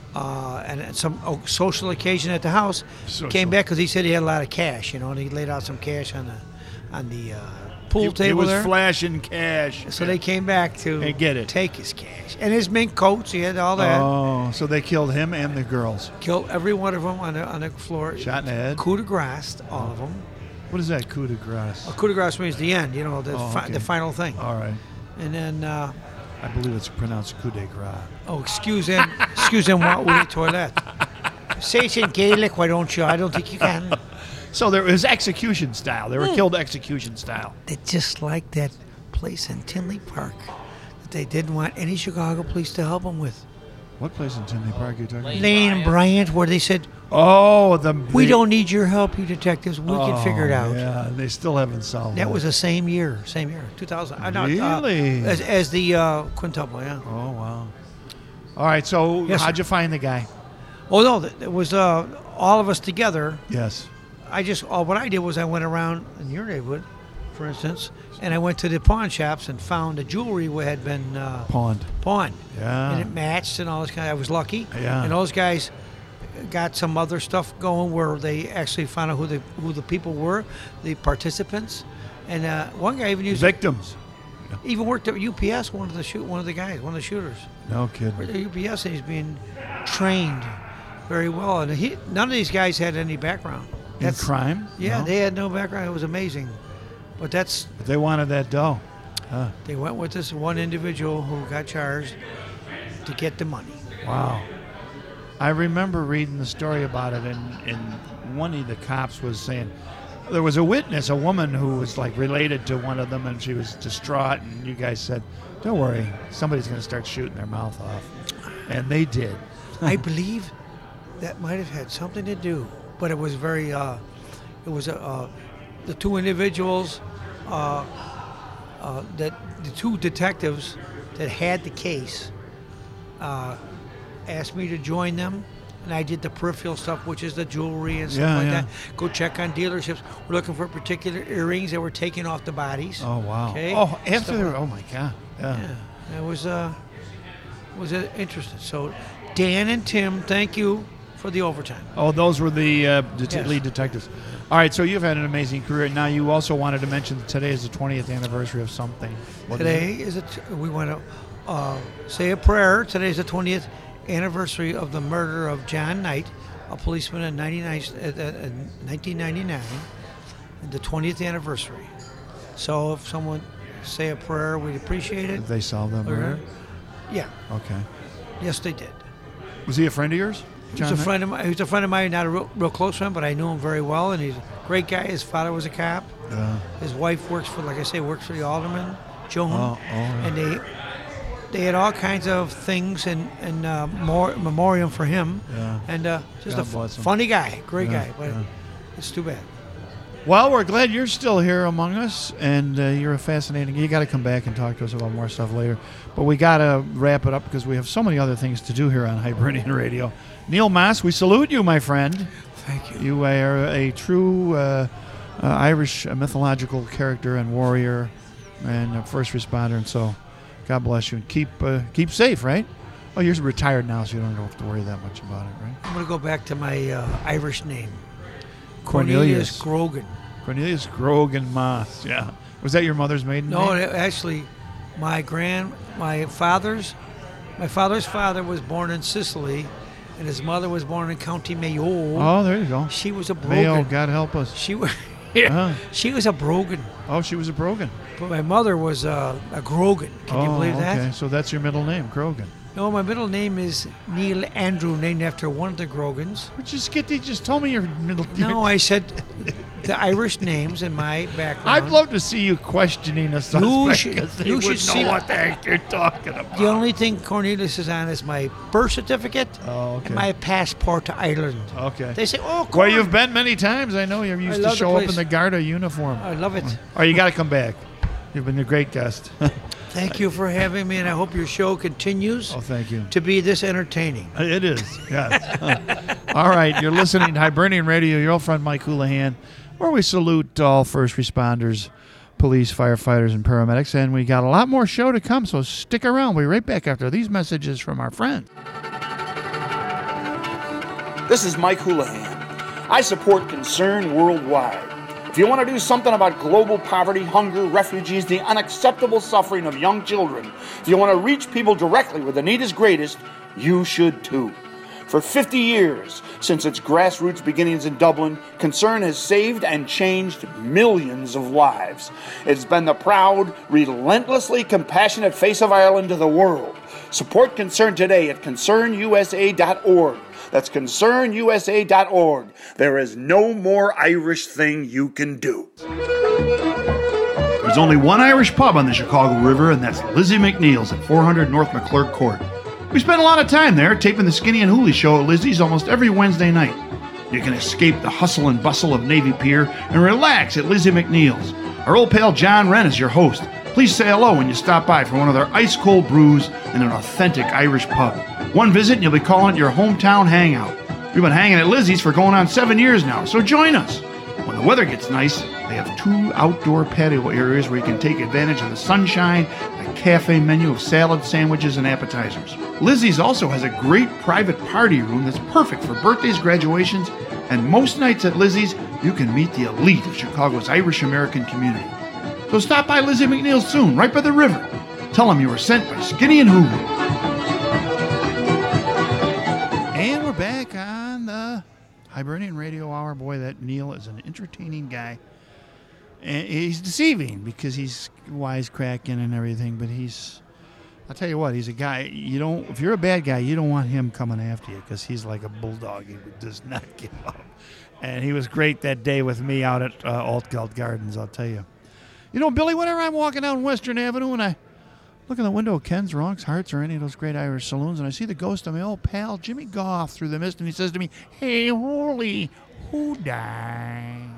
uh, and at some oh, social occasion at the house, Social. came back because he said he had a lot of cash, you know, and he laid out some cash on the on the uh, pool He, table he was there. flashing cash. So they came back to And get it. take his cash and his mink coats. He had all that. Oh, so they killed him and the girls. Killed every one of them on the on the floor. Shot in the head. Coup de grace, all of them. What is that, coup de grace? A coup de grace means the end. You know, the Oh, fi- okay. the final thing. All right. And then, uh, I believe it's pronounced coup de grace. oh, excuse them, excuse them, what with the toilet? Say it in Gaelic, why don't you? I don't think you can. So there was execution style. They were Hmm. killed execution style. They just like that place in Tinley Park that they didn't want any Chicago police to help them with. What place in Tinley Park are you talking about? Lane and Bryant, where they said, Oh, the we the- don't need your help, you detectives. We can figure it Oh, out. Yeah, they still haven't solved That was the same year, same year, two thousand. Uh, no, Really? Uh, as, as the uh, quintuple, yeah. Oh, wow. All right, so Yes, how'd sir. you find the guy? Oh no, th- it was uh, all of us together. Yes. I just uh, what I did was I went around in your neighborhood, for instance, and I went to the pawn shops and found the jewelry that had been uh, Pawned. pawned, Yeah. and it matched and all this kind. I was lucky. Yeah. And those guys got some other stuff going where they actually found out who the who the people were, the participants, and uh, one guy even used Victims. even worked at U P S. One of the shoot one of the guys, one of the shooters. No kidding. At U P S, and he's being trained very well, and he none of these guys had any background. In crime? Yeah, No? they had no background. It was amazing, but that's But they wanted that dough. Huh. they went with this one individual who got charged to get the money. Wow. I remember reading the story about it, and, and one of the cops was saying there was a witness, a woman who was like related to one of them, and she was distraught. And you guys said, "Don't worry, somebody's going to start shooting their mouth off," and they did. I believe that might have had something to do, but it was very. Uh, it was a, uh, the two individuals, uh, uh, that the two detectives that had the case, uh, asked me to join them and I did the peripheral stuff, which is the jewelry and stuff Yeah, like yeah. that. Go check on dealerships. We're looking for particular earrings that were taken off the bodies. Oh wow. Okay. Oh, after Stuff they were, like- oh my god. Yeah. Yeah, it was uh, was uh, interesting. So, Dan and Tim, thank you for the overtime. Oh, those were the uh, det- Yes. lead detectives. All right, so you've had an amazing career. Now you also wanted to mention that today is the twentieth anniversary of something. What is Today it? is it? We want to uh, say a prayer. Today is the twentieth anniversary of the murder of John Knight, a policeman in ninety-nine, uh, uh, nineteen ninety-nine. The twentieth anniversary. So if someone say a prayer, we'd appreciate it. Did they solve that Or- murder? Yeah. Okay. Yes, they did. Was he a friend of yours? He was a friend of mine. He was a friend of mine, not a real, real close friend, but I knew him very well, and he's a great guy. His father was a cop. Uh, His wife works for, like I say, works for the alderman, Joan, Oh, oh, yeah. and they they had all kinds of things and and uh, more memoriam for him. Yeah. And uh, just God a f- bless him. funny guy, great Yeah, guy, but yeah. it's too bad. well, we're glad you're still here among us, and uh, you're a fascinating. You got to come back and talk to us about more stuff later. But we got to wrap it up because we have so many other things to do here on Hibernian Radio. Neil Maas, we salute you, my friend. Thank you. You are a true uh, uh, Irish uh, mythological character and warrior and a first responder, and so God bless you and keep uh, keep safe, right? Oh, you're retired now, so you don't have to worry that much about it, right? I'm going to go back to my uh, Irish name, Cornelius. Cornelius Grogan. Cornelius Grogan Maas. Yeah. Was that your mother's maiden No, name? it- actually, my grand, my father's, my father's father was born in Sicily, and his mother was born in County Mayo. Oh, there you go. She was a Mayo, Brogan. God help us. She was, yeah, Uh-huh. she was a Brogan, Oh, she was a Brogan. but my mother was uh, a Grogan. Can oh, you believe that? okay. So that's your middle name, Grogan. No, my middle name is Neil Andrew, named after one of the Grogans. But just get the, just tell me your middle No, I said the Irish names in my background. I'd love to see you questioning a suspect should- because they you would should know see- what the heck you're talking about. The only thing Cornelius is on is my birth certificate Oh, okay. and my passport to Ireland. Okay. They say, "Oh, Well, Corn." you've been many times. I know you used to love the show up in place. the Garda uniform. I love it. Oh, you got to come back. You've been a great guest. Thank you for having me, and I hope your show continues oh, thank you. to be this entertaining. It is, yes. All right, you're listening to Hibernian Radio, your old friend Mike Houlihan, where we salute all first responders, police, firefighters, and paramedics. And we got a lot more show to come, so stick around. We'll be right back after these messages from our friend. This is Mike Houlihan. I support Concern Worldwide. If you want to do something about global poverty, hunger, refugees, the unacceptable suffering of young children, if you want to reach people directly where the need is greatest, you should too. For fifty years, since its grassroots beginnings in Dublin, Concern has saved and changed millions of lives. It's been the proud, relentlessly compassionate face of Ireland to the world. Support Concern today at concern u s a dot org. That's concern u s a dot org. There is no more Irish thing you can do. There's only one Irish pub on the Chicago River, and that's Lizzie McNeil's at four hundred North McClurk Court. We spend a lot of time there taping the Skinny and Hooley show at Lizzie's almost every Wednesday night. You can escape the hustle and bustle of Navy Pier and relax at Lizzie McNeil's. Our old pal John Wren is your host. Please say hello when you stop by for one of their ice-cold brews and an authentic Irish pub. One visit and you'll be calling it your hometown hangout. We've been hanging at Lizzie's for going on seven years now, so join us. When the weather gets nice, they have two outdoor patio areas where you can take advantage of the sunshine and a cafe menu of salads, sandwiches, and appetizers. Lizzie's also has a great private party room that's perfect for birthdays, graduations, and most nights at Lizzie's, you can meet the elite of Chicago's Irish-American community. So stop by Lizzie McNeil soon, right by the river. Tell them you were sent by Skinny and Hooley. And we're back on the Hibernian Radio Hour. Boy, that Neil is an entertaining guy. And he's deceiving because he's wisecracking and everything, but he's, I'll tell you what, he's a guy, you don't, if you're a bad guy, you don't want him coming after you because he's like a bulldog. He does not give up. And he was great that day with me out at uh, Altgeld Gardens, I'll tell you. You know, Billy, whenever I'm walking down Western Avenue and I look in the window of Ken's, Ronks, Hearts, or any of those great Irish saloons, and I see the ghost of my old pal Jimmy Goff through the mist, and he says to me, "Hey, Holy, who died?"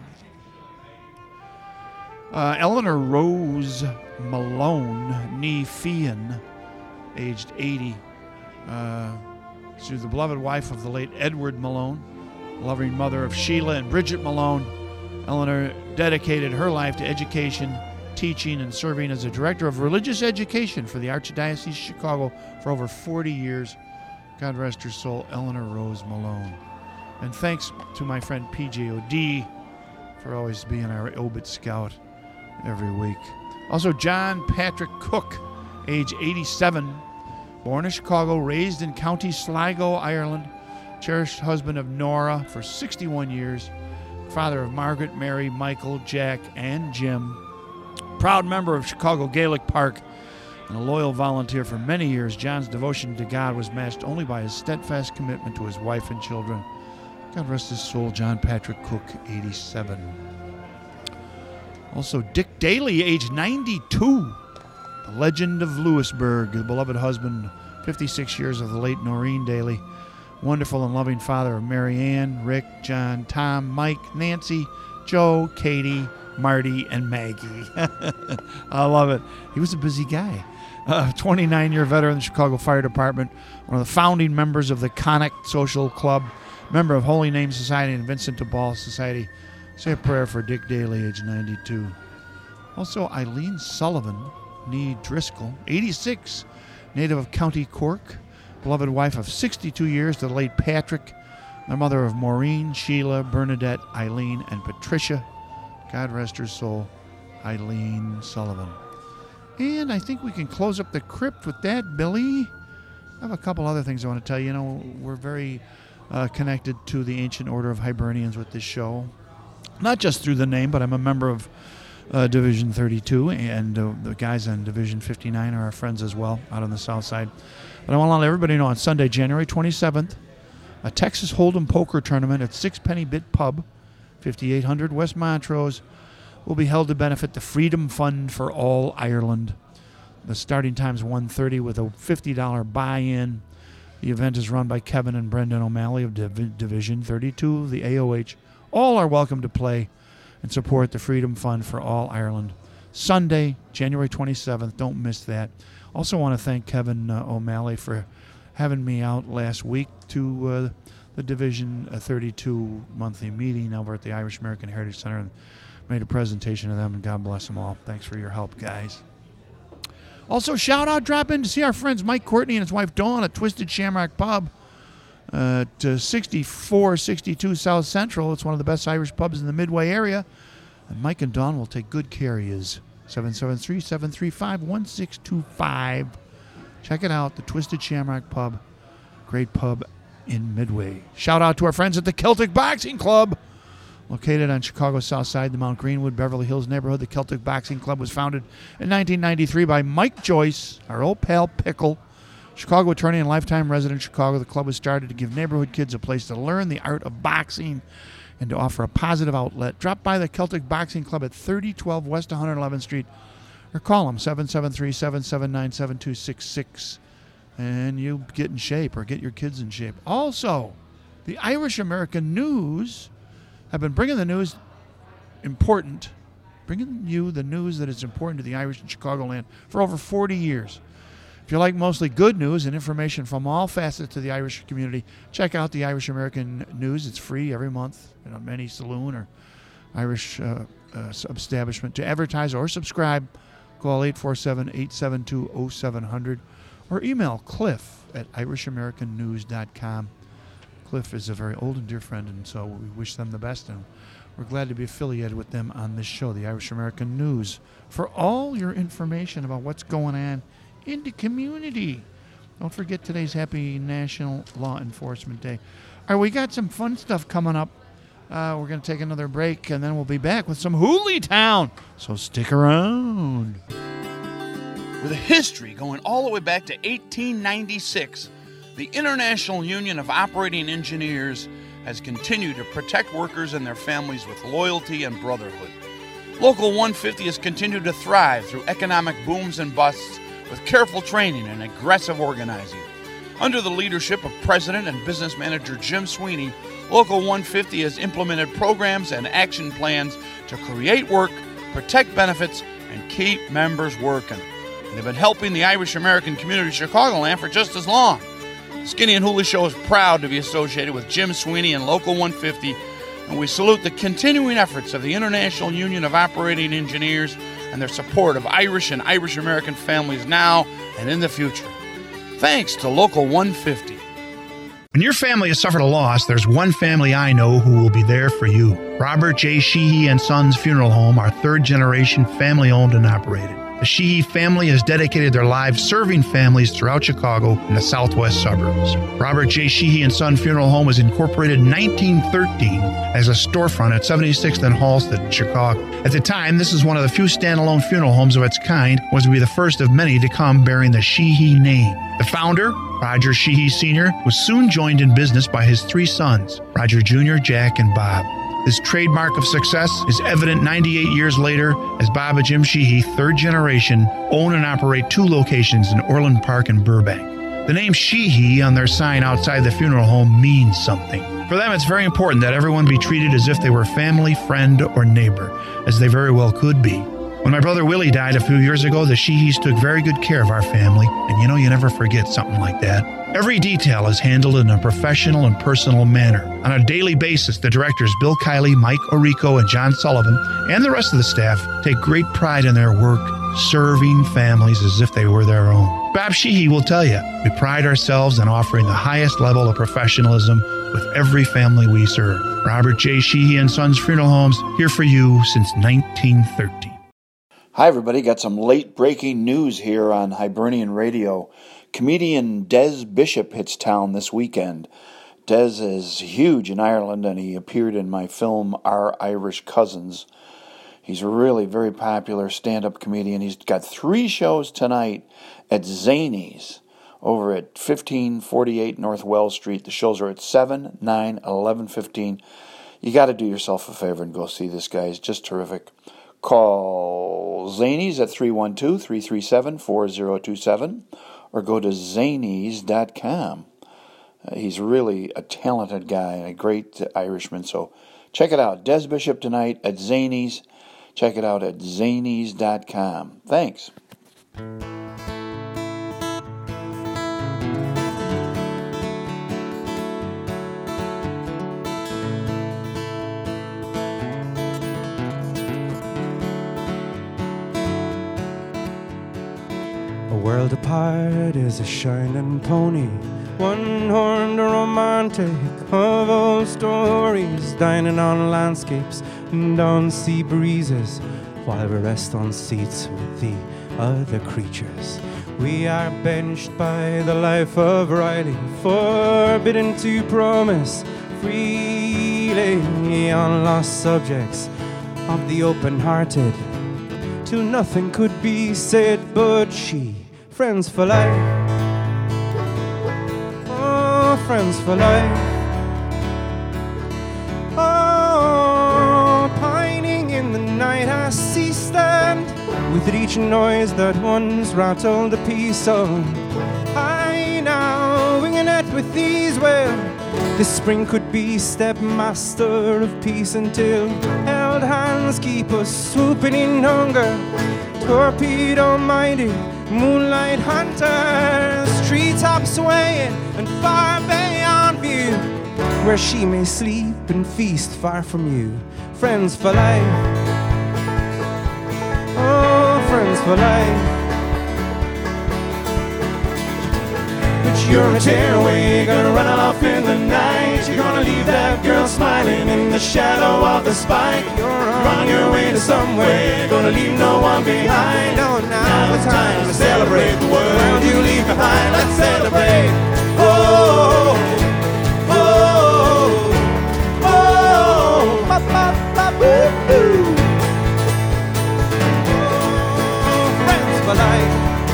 Uh, Eleanor Rose Malone, nee Fian, aged eighty. Uh, to the beloved wife of the late Edward Malone, loving mother of Sheila and Bridget Malone. Eleanor dedicated her life to education, teaching, and serving as a director of religious education for the Archdiocese of Chicago for over forty years. God rest her soul, Eleanor Rose Malone. And thanks to my friend P J O D for always being our obit scout every week. Also, John Patrick Cook, age eighty-seven, born in Chicago, raised in County Sligo, Ireland, cherished husband of Nora for sixty-one years, father of Margaret, Mary, Michael, Jack, and Jim, proud member of Chicago Gaelic Park, and a loyal volunteer for many years. John's devotion to God was matched only by his steadfast commitment to his wife and children. God rest his soul, John Patrick Cook, eighty-seven. Also, Dick Daly, age ninety-two, the legend of Lewisburg, the beloved husband, fifty-six years of the late Noreen Daly, wonderful and loving father of Mary Ann, Rick, John, Tom, Mike, Nancy, Joe, Katie, Marty, and Maggie. I love it. He was a busy guy. A twenty-nine-year veteran of the Chicago Fire Department, one of the founding members of the Connect Social Club, member of Holy Name Society and Vincent de Paul Society. Say a prayer for Dick Daly, age ninety-two. Also, Eileen Sullivan, nee Driscoll, eighty-six, native of County Cork, beloved wife of sixty-two years to the late Patrick, the mother of Maureen, Sheila, Bernadette, Eileen, and Patricia. God rest her soul, Eileen Sullivan. And I think we can close up the crypt with that, Billy. I have a couple other things I want to tell you. You know, we're very uh, connected to the Ancient Order of Hibernians with this show. Not just through the name, but I'm a member of uh, Division thirty-two, and uh, the guys on Division fifty-nine are our friends as well out on the south side. But I want to let everybody know on Sunday, January twenty-seventh, a Texas Hold'em poker tournament at Sixpenny Bit Pub, fifty-eight hundred West Montrose, will be held to benefit the Freedom Fund for All Ireland. The starting time is one thirty with a fifty dollars buy-in. The event is run by Kevin and Brendan O'Malley of Div- Division thirty-two of the A O H. All are welcome to play and support the Freedom Fund for All Ireland. Sunday, January twenty-seventh. Don't miss that. Also want to thank Kevin uh, O'Malley for having me out last week to uh, the Division thirty-two monthly meeting over at the Irish American Heritage Center and made a presentation to them, and God bless them all. Thanks for your help, guys. Also, shout out, drop in to see our friends Mike Courtney and his wife Dawn at Twisted Shamrock Pub uh, to sixty-four sixty-two South Central. It's one of the best Irish pubs in the Midway area. And Mike and Dawn will take good care of you. seven seven three, seven three five, one six two five. Check it out, the Twisted Shamrock Pub. Great pub in Midway. Shout out to our friends at the Celtic Boxing Club. Located on Chicago's south side, the Mount Greenwood, Beverly Hills neighborhood, the Celtic Boxing Club was founded in nineteen ninety-three by Mike Joyce, our old pal Pickle, Chicago attorney and lifetime resident of Chicago. The club was started to give neighborhood kids a place to learn the art of boxing and to offer a positive outlet. Drop by the Celtic Boxing Club at thirty twelve West one hundred eleventh Street or call them seven seven three, seven seven nine, seven two six six and you get in shape or get your kids in shape. Also, the Irish American News have been bringing the news important, bringing you the news that is important to the Irish in Chicagoland for over forty years. If you like mostly good news and information from all facets of the Irish community, check out the Irish American News. It's free every month in a many saloon or Irish uh, uh, establishment. To advertise or subscribe, call eight four seven, eight seven two, oh seven hundred or email Cliff at irish american news dot com. Cliff is a very old and dear friend, and so we wish them the best, and we're glad to be affiliated with them on this show, the Irish American News, for all your information about what's going on in the community. Don't forget today's Happy National Law Enforcement Day. All right, we got some fun stuff coming up. Uh, we're going to take another break, and then we'll be back with some Hooley Town, so stick around. With a history going all the way back to eighteen ninety-six, the International Union of Operating Engineers has continued to protect workers and their families with loyalty and brotherhood. Local one fifty has continued to thrive through economic booms and busts with careful training and aggressive organizing. Under the leadership of President and Business Manager Jim Sweeney, Local one fifty has implemented programs and action plans to create work, protect benefits, and keep members working. And they've been helping the Irish American community of Chicagoland for just as long. Skinny and Hula Show is proud to be associated with Jim Sweeney and Local one fifty, and we salute the continuing efforts of the International Union of Operating Engineers and their support of Irish and Irish American families now and in the future. Thanks to Local one fifty. When your family has suffered a loss, there's one family I know who will be there for you. Robert J. Sheehy and Sons Funeral Home, our third generation family owned and operated. The Sheehy family has dedicated their lives serving families throughout Chicago and the southwest suburbs. Robert J. Sheehy and Son Funeral Home was incorporated in nineteen thirteen as a storefront at seventy-sixth and Halsted, Chicago. At the time, this is one of the few standalone funeral homes of its kind, was to be the first of many to come bearing the Sheehy name. The founder, Roger Sheehy Senior, was soon joined in business by his three sons, Roger Junior, Jack, and Bob. This trademark of success is evident ninety-eight years later as Bob and Jim Sheehy, third generation, own and operate two locations in Orland Park and Burbank. The name Sheehy on their sign outside the funeral home means something. For them, it's very important that everyone be treated as if they were family, friend, or neighbor, as they very well could be. When my brother Willie died a few years ago, the Sheehys took very good care of our family, and you know you never forget something like that. Every detail is handled in a professional and personal manner. On a daily basis, the directors Bill Kiley, Mike Orico, and John Sullivan, and the rest of the staff take great pride in their work, serving families as if they were their own. Bob Sheehy will tell you, we pride ourselves in offering the highest level of professionalism with every family we serve. Robert J. Sheehy and Sons Funeral Homes, here for you since nineteen thirteen. Hi, everybody. Got some late breaking news here on Hibernian Radio. Comedian Des Bishop hits town this weekend. Des is huge in Ireland, and he appeared in my film Our Irish Cousins. He's a really very popular stand-up comedian. He's got three shows tonight at Zanies over at fifteen forty-eight North Wells Street. The shows are at seven, nine, eleven, fifteen. You got to do yourself a favor and go see this guy. He's just terrific. Call Zanies at three one two, three three seven, four zero two seven or go to zanies dot com. Uh, he's really a talented guy and a great uh, Irishman, so check it out. Des Bishop tonight at Zanies. Check it out at zanies dot com. Thanks. A world apart is a shining pony, one-horned romantic of old stories, dining on landscapes and on sea breezes, while we rest on seats with the other creatures. We are benched by the life of Riley, forbidden to promise freely on lost subjects of the open-hearted, till nothing could be said but she. Friends for life, oh, friends for life. Oh, pining in the night I see stand, with each noise that once rattled a piece of. I now winging it with these well. This spring could be stepmaster of peace until held hands keep us swooping in hunger. Torpedo-minded moonlight hunters, treetops swaying and far beyond view, where she may sleep and feast far from you. Friends for life, oh, friends for life. But you're a tearaway, gonna run off in the night. You're gonna leave that girl smiling in the shadow of the spike. You're on your way to somewhere, gonna leave no one behind. No, now it's time to celebrate the world you leave behind. Let's celebrate. Oh, oh, oh, ba, ba, ba, boo, boo. Oh, friends for life.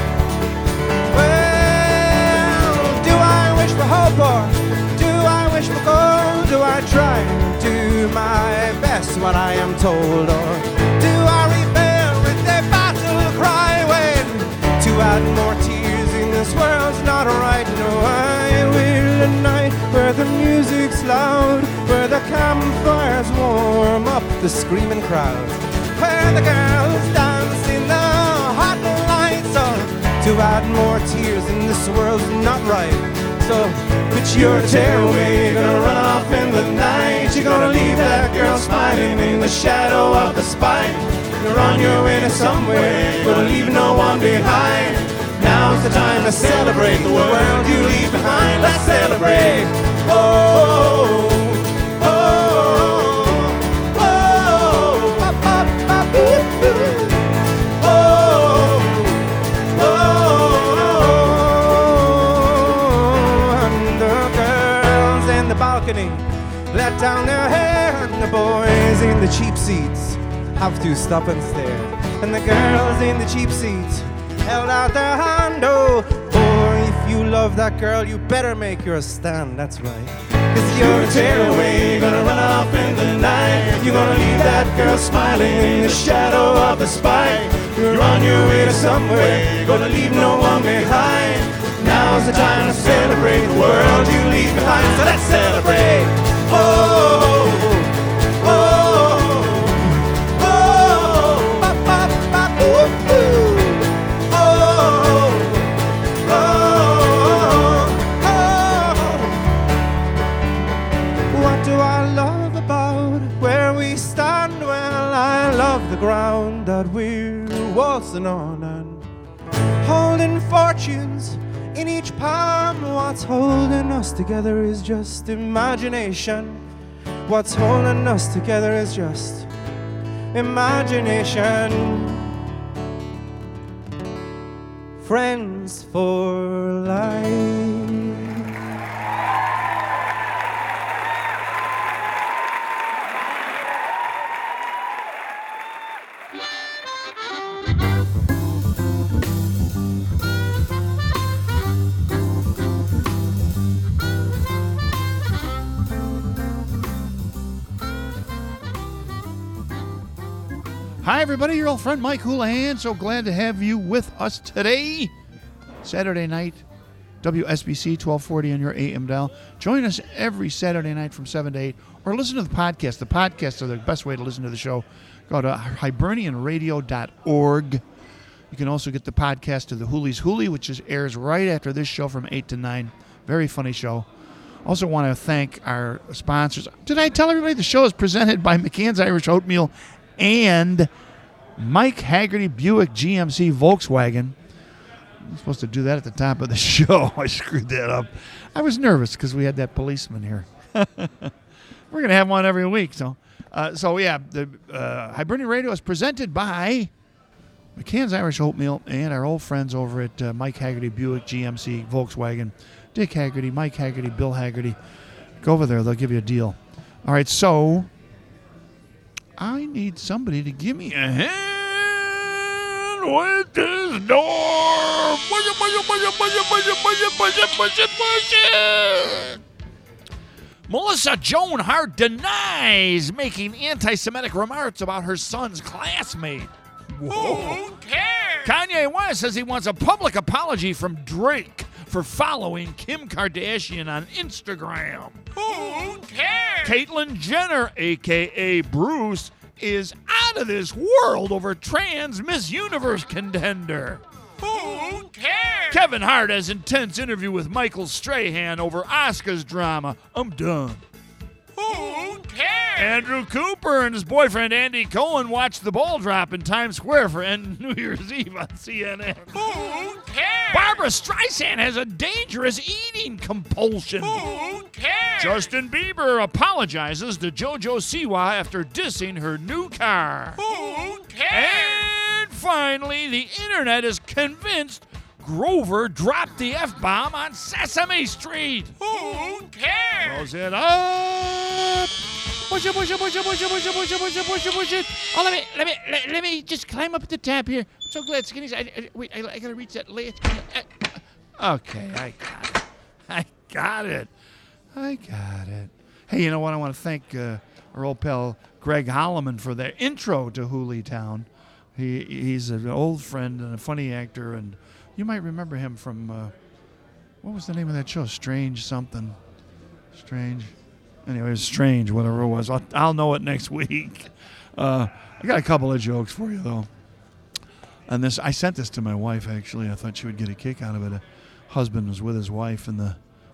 Hope, or do I wish for gold? Do I try and do my best what I am told, or do I rebel with their battle cry when to add more tears in this world's not right? No, I will a night where the music's loud, where the campfires warm up the screaming crowd, where the girls dance in the hot lights, or to add more tears in this world's not right. So pitch your tearaway, you're gonna run off in the night. You're gonna leave that girl smiling in the shadow of the spine. You're on your way to somewhere, gonna leave no one behind. Now's the time to celebrate the world you leave behind. Let's celebrate. Oh, oh, oh, oh, oh, ba, ba, ba, boo, boo. Oh, oh, and the girls in the balcony let down their hair, and the boys in the cheap seats have to stop and stare. And the girls in the cheap seats held out their hand. Oh, boy, if you love that girl, you better make your stand, that's right. Cause you're a tearaway, you're gonna run off in the night. You're gonna leave that girl smiling in the shadow of the spine. You're on your way to somewhere, you're gonna leave no one behind. Now's the time to celebrate the world you leave behind. So let's celebrate. Oh, oh, oh, oh, ba, ba, ba, ooh, ooh. Oh, oh, oh. What do I love about where we stand? Well, I love the ground that we're waltzing on and holding fortunes in each palm. What's holding us together is just imagination. What's holding us together is just imagination. Friends for life. Hi, everybody. Your old friend Mike Houlihan. So glad to have you with us today. Saturday night, W S B C twelve forty on your A M dial. Join us every Saturday night from seven to eight, or listen to the podcast. The podcasts are the best way to listen to the show. Go to hibernian radio dot org. You can also get the podcast of the Hoolies Hoolie, which is, airs right after this show from eight to nine. Very funny show. Also want to thank our sponsors. Did I tell everybody the show is presented by McCann's Irish Oatmeal and Mike Haggerty Buick G M C Volkswagen. I'm supposed to do that at the top of the show. I screwed that up. I was nervous because we had that policeman here. We're going to have one every week. So, uh, so yeah, the uh, Hibernian Radio is presented by McCann's Irish Oatmeal and our old friends over at uh, Mike Haggerty Buick G M C Volkswagen. Dick Haggerty, Mike Haggerty, Bill Haggerty. Go over there. They'll give you a deal. All right, so I need somebody to give me a hand with this door. Push it, push it, push it, push it, push it, push it, push it, push it, push it. Melissa Joan Hart denies making anti-Semitic remarks about her son's classmate. Whoa. Who cares? Kanye West says he wants a public apology from Drake for following Kim Kardashian on Instagram. Who cares? Caitlyn Jenner, a k a. Bruce, is out of this world over trans Miss Universe contender. Who cares? Kevin Hart has intense interview with Michael Strahan over Oscars drama. I'm done. Who cares? Andrew Cooper and his boyfriend Andy Cohen watched the ball drop in Times Square for New Year's Eve on C N N. Who cares? Barbara Streisand has a dangerous eating compulsion. Who cares? Justin Bieber apologizes to JoJo Siwa after dissing her new car. Who cares? And finally, the internet is convinced Grover dropped the F-bomb on Sesame Street. Who cares? Close it up. Push it, push it, push it, push it, push it, push it, push it, push it, push it. Oh, let me, let me, let, let me just climb up the tab here. I'm so glad Skinny's. I, I, wait, I, I gotta reach that latch. Okay, I got it. I got it. I got it. Hey, you know what? I want to thank uh, our old pal Greg Holloman for the intro to Hooley Town. He he's an old friend and a funny actor, and you might remember him from, uh, what was the name of that show? Strange something. Strange. Anyway, it was Strange, whatever it was. I'll, I'll know it next week. Uh, I got a couple of jokes for you, though. And this, I sent this to my wife, actually. I thought she would get a kick out of it. A husband was with his wife in the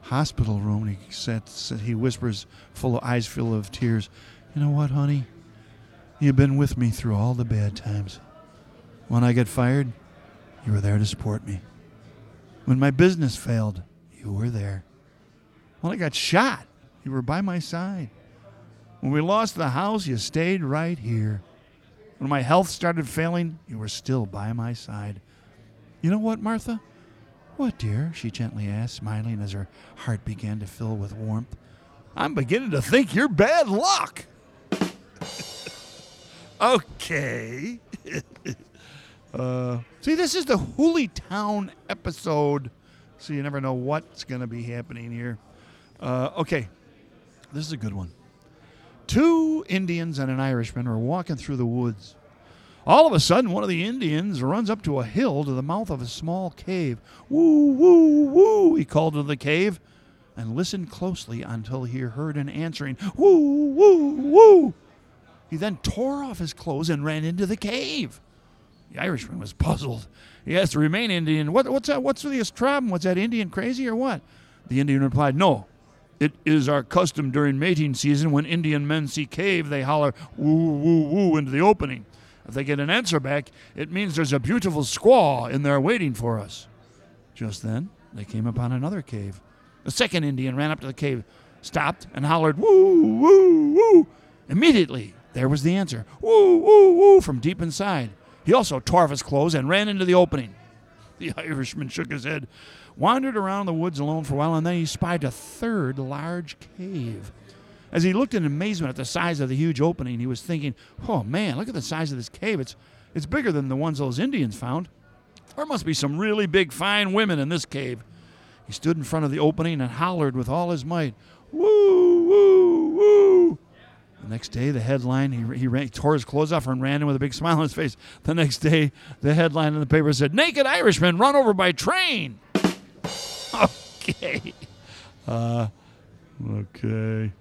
hospital room, and he said, said he whispers, full of eyes full of tears, "You know what, honey? You've been with me through all the bad times. When I got fired, you were there to support me. When my business failed, you were there. When I got shot, you were by my side. When we lost the house, you stayed right here. When my health started failing, you were still by my side. You know what, Martha?" "What, dear?" she gently asked, smiling as her heart began to fill with warmth. "I'm beginning to think you're bad luck." Okay. uh, see, this is the Hooleytown episode, so you never know what's going to be happening here. Uh, okay, this is a good one. Two Indians and an Irishman are walking through the woods. All of a sudden, one of the Indians runs up to a hill to the mouth of a small cave. "Woo, woo, woo," he called to the cave, and listened closely until he heard an answering "woo, woo, woo." He then tore off his clothes and ran into the cave. The Irishman was puzzled. He asked the remaining Indian, what, what's that? What's the problem? Was that Indian crazy or what? The Indian replied, "No. It is our custom during mating season. When Indian men see cave, they holler woo, woo, woo into the opening. If they get an answer back, it means there's a beautiful squaw in there waiting for us." Just then, they came upon another cave. The second Indian ran up to the cave, stopped, and hollered woo, woo, woo. Immediately, there was the answer, woo, woo, woo, from deep inside. He also tore off his clothes and ran into the opening. The Irishman shook his head, wandered around the woods alone for a while, and then he spied a third large cave. As he looked in amazement at the size of the huge opening, he was thinking, "Oh, man, look at the size of this cave. It's, it's bigger than the ones those Indians found. There must be some really big, fine women in this cave." He stood in front of the opening and hollered with all his might, woo, woo, woo. The next day, the headline, he, he, ran, he tore his clothes off and ran in with a big smile on his face. The next day, the headline in the paper said, "Naked Irishman run over by train." Okay. Uh, okay.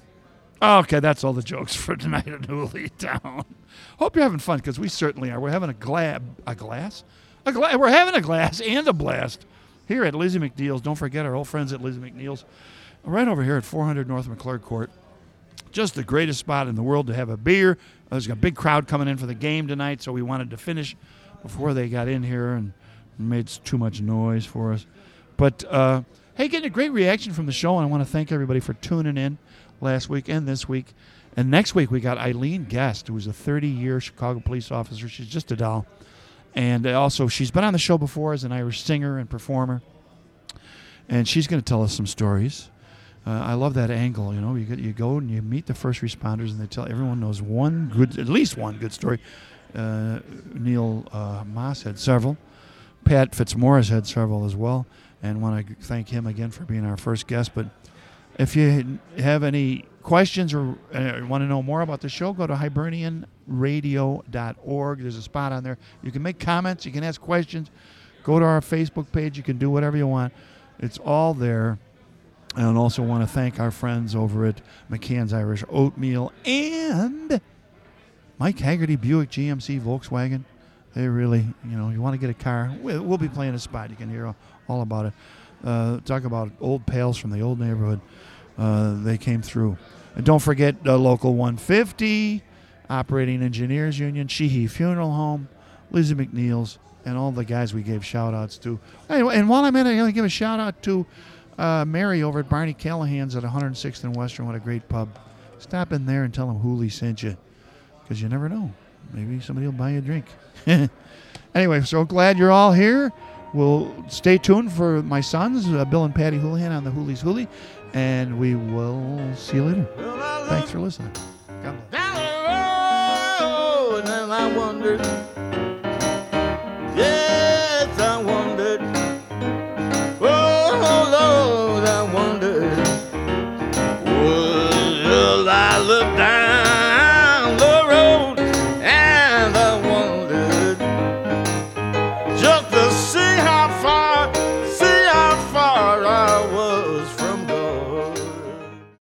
Okay, that's all the jokes for tonight at Hooleytown. Hope you're having fun, because we certainly are. We're having a glab, a glass? A gla- We're having a glass and a blast here at Lizzie McNeil's. Don't forget our old friends at Lizzie McNeil's. Right over here at four hundred North McClure Court. Just the greatest spot in the world to have a beer. There's a big crowd coming in for the game tonight, so we wanted to finish before they got in here and made too much noise for us. But, uh, hey, getting a great reaction from the show, and I want to thank everybody for tuning in last week and this week. And next week we got Eileen Guest, who was a thirty-year Chicago police officer. She's just a doll. And also, she's been on the show before as an Irish singer and performer. And she's going to tell us some stories. Uh, I love that angle, you know. You get, you go and you meet the first responders, and they tell everyone knows one good, at least one good story. Uh, Neil uh, Moss had several. Pat Fitzmaurice had several as well, and want to thank him again for being our first guest. But if you have any questions or uh, want to know more about the show, go to hibernian radio dot org. There's a spot on there. You can make comments. You can ask questions. Go to our Facebook page. You can do whatever you want. It's all there. And also want to thank our friends over at McCann's Irish Oatmeal and Mike Haggerty Buick G M C Volkswagen. They really, you know, you want to get a car, we'll be playing a spot. You can hear all about it. Uh, talk about old pals from the old neighborhood. Uh, they came through. And don't forget uh, Local one fifty, Operating Engineers Union, Sheehy Funeral Home, Lizzie McNeil's, and all the guys we gave shout-outs to. Anyway, and while I'm at it, I'm going to give a shout-out to Uh, Mary over at Barney Callahan's at one hundred sixth and Western. What a great pub. Stop in there and tell them Hooley sent you, because you never know. Maybe somebody will buy you a drink. Anyway, so glad you're all here. We'll stay tuned for my sons, uh, Bill and Patty Houlihan on the Hooley's Hooley, and we will see you later. Thanks for listening. God bless. Down the road, and I wondered, yes, I wondered, oh, Lord, I wondered, will I look down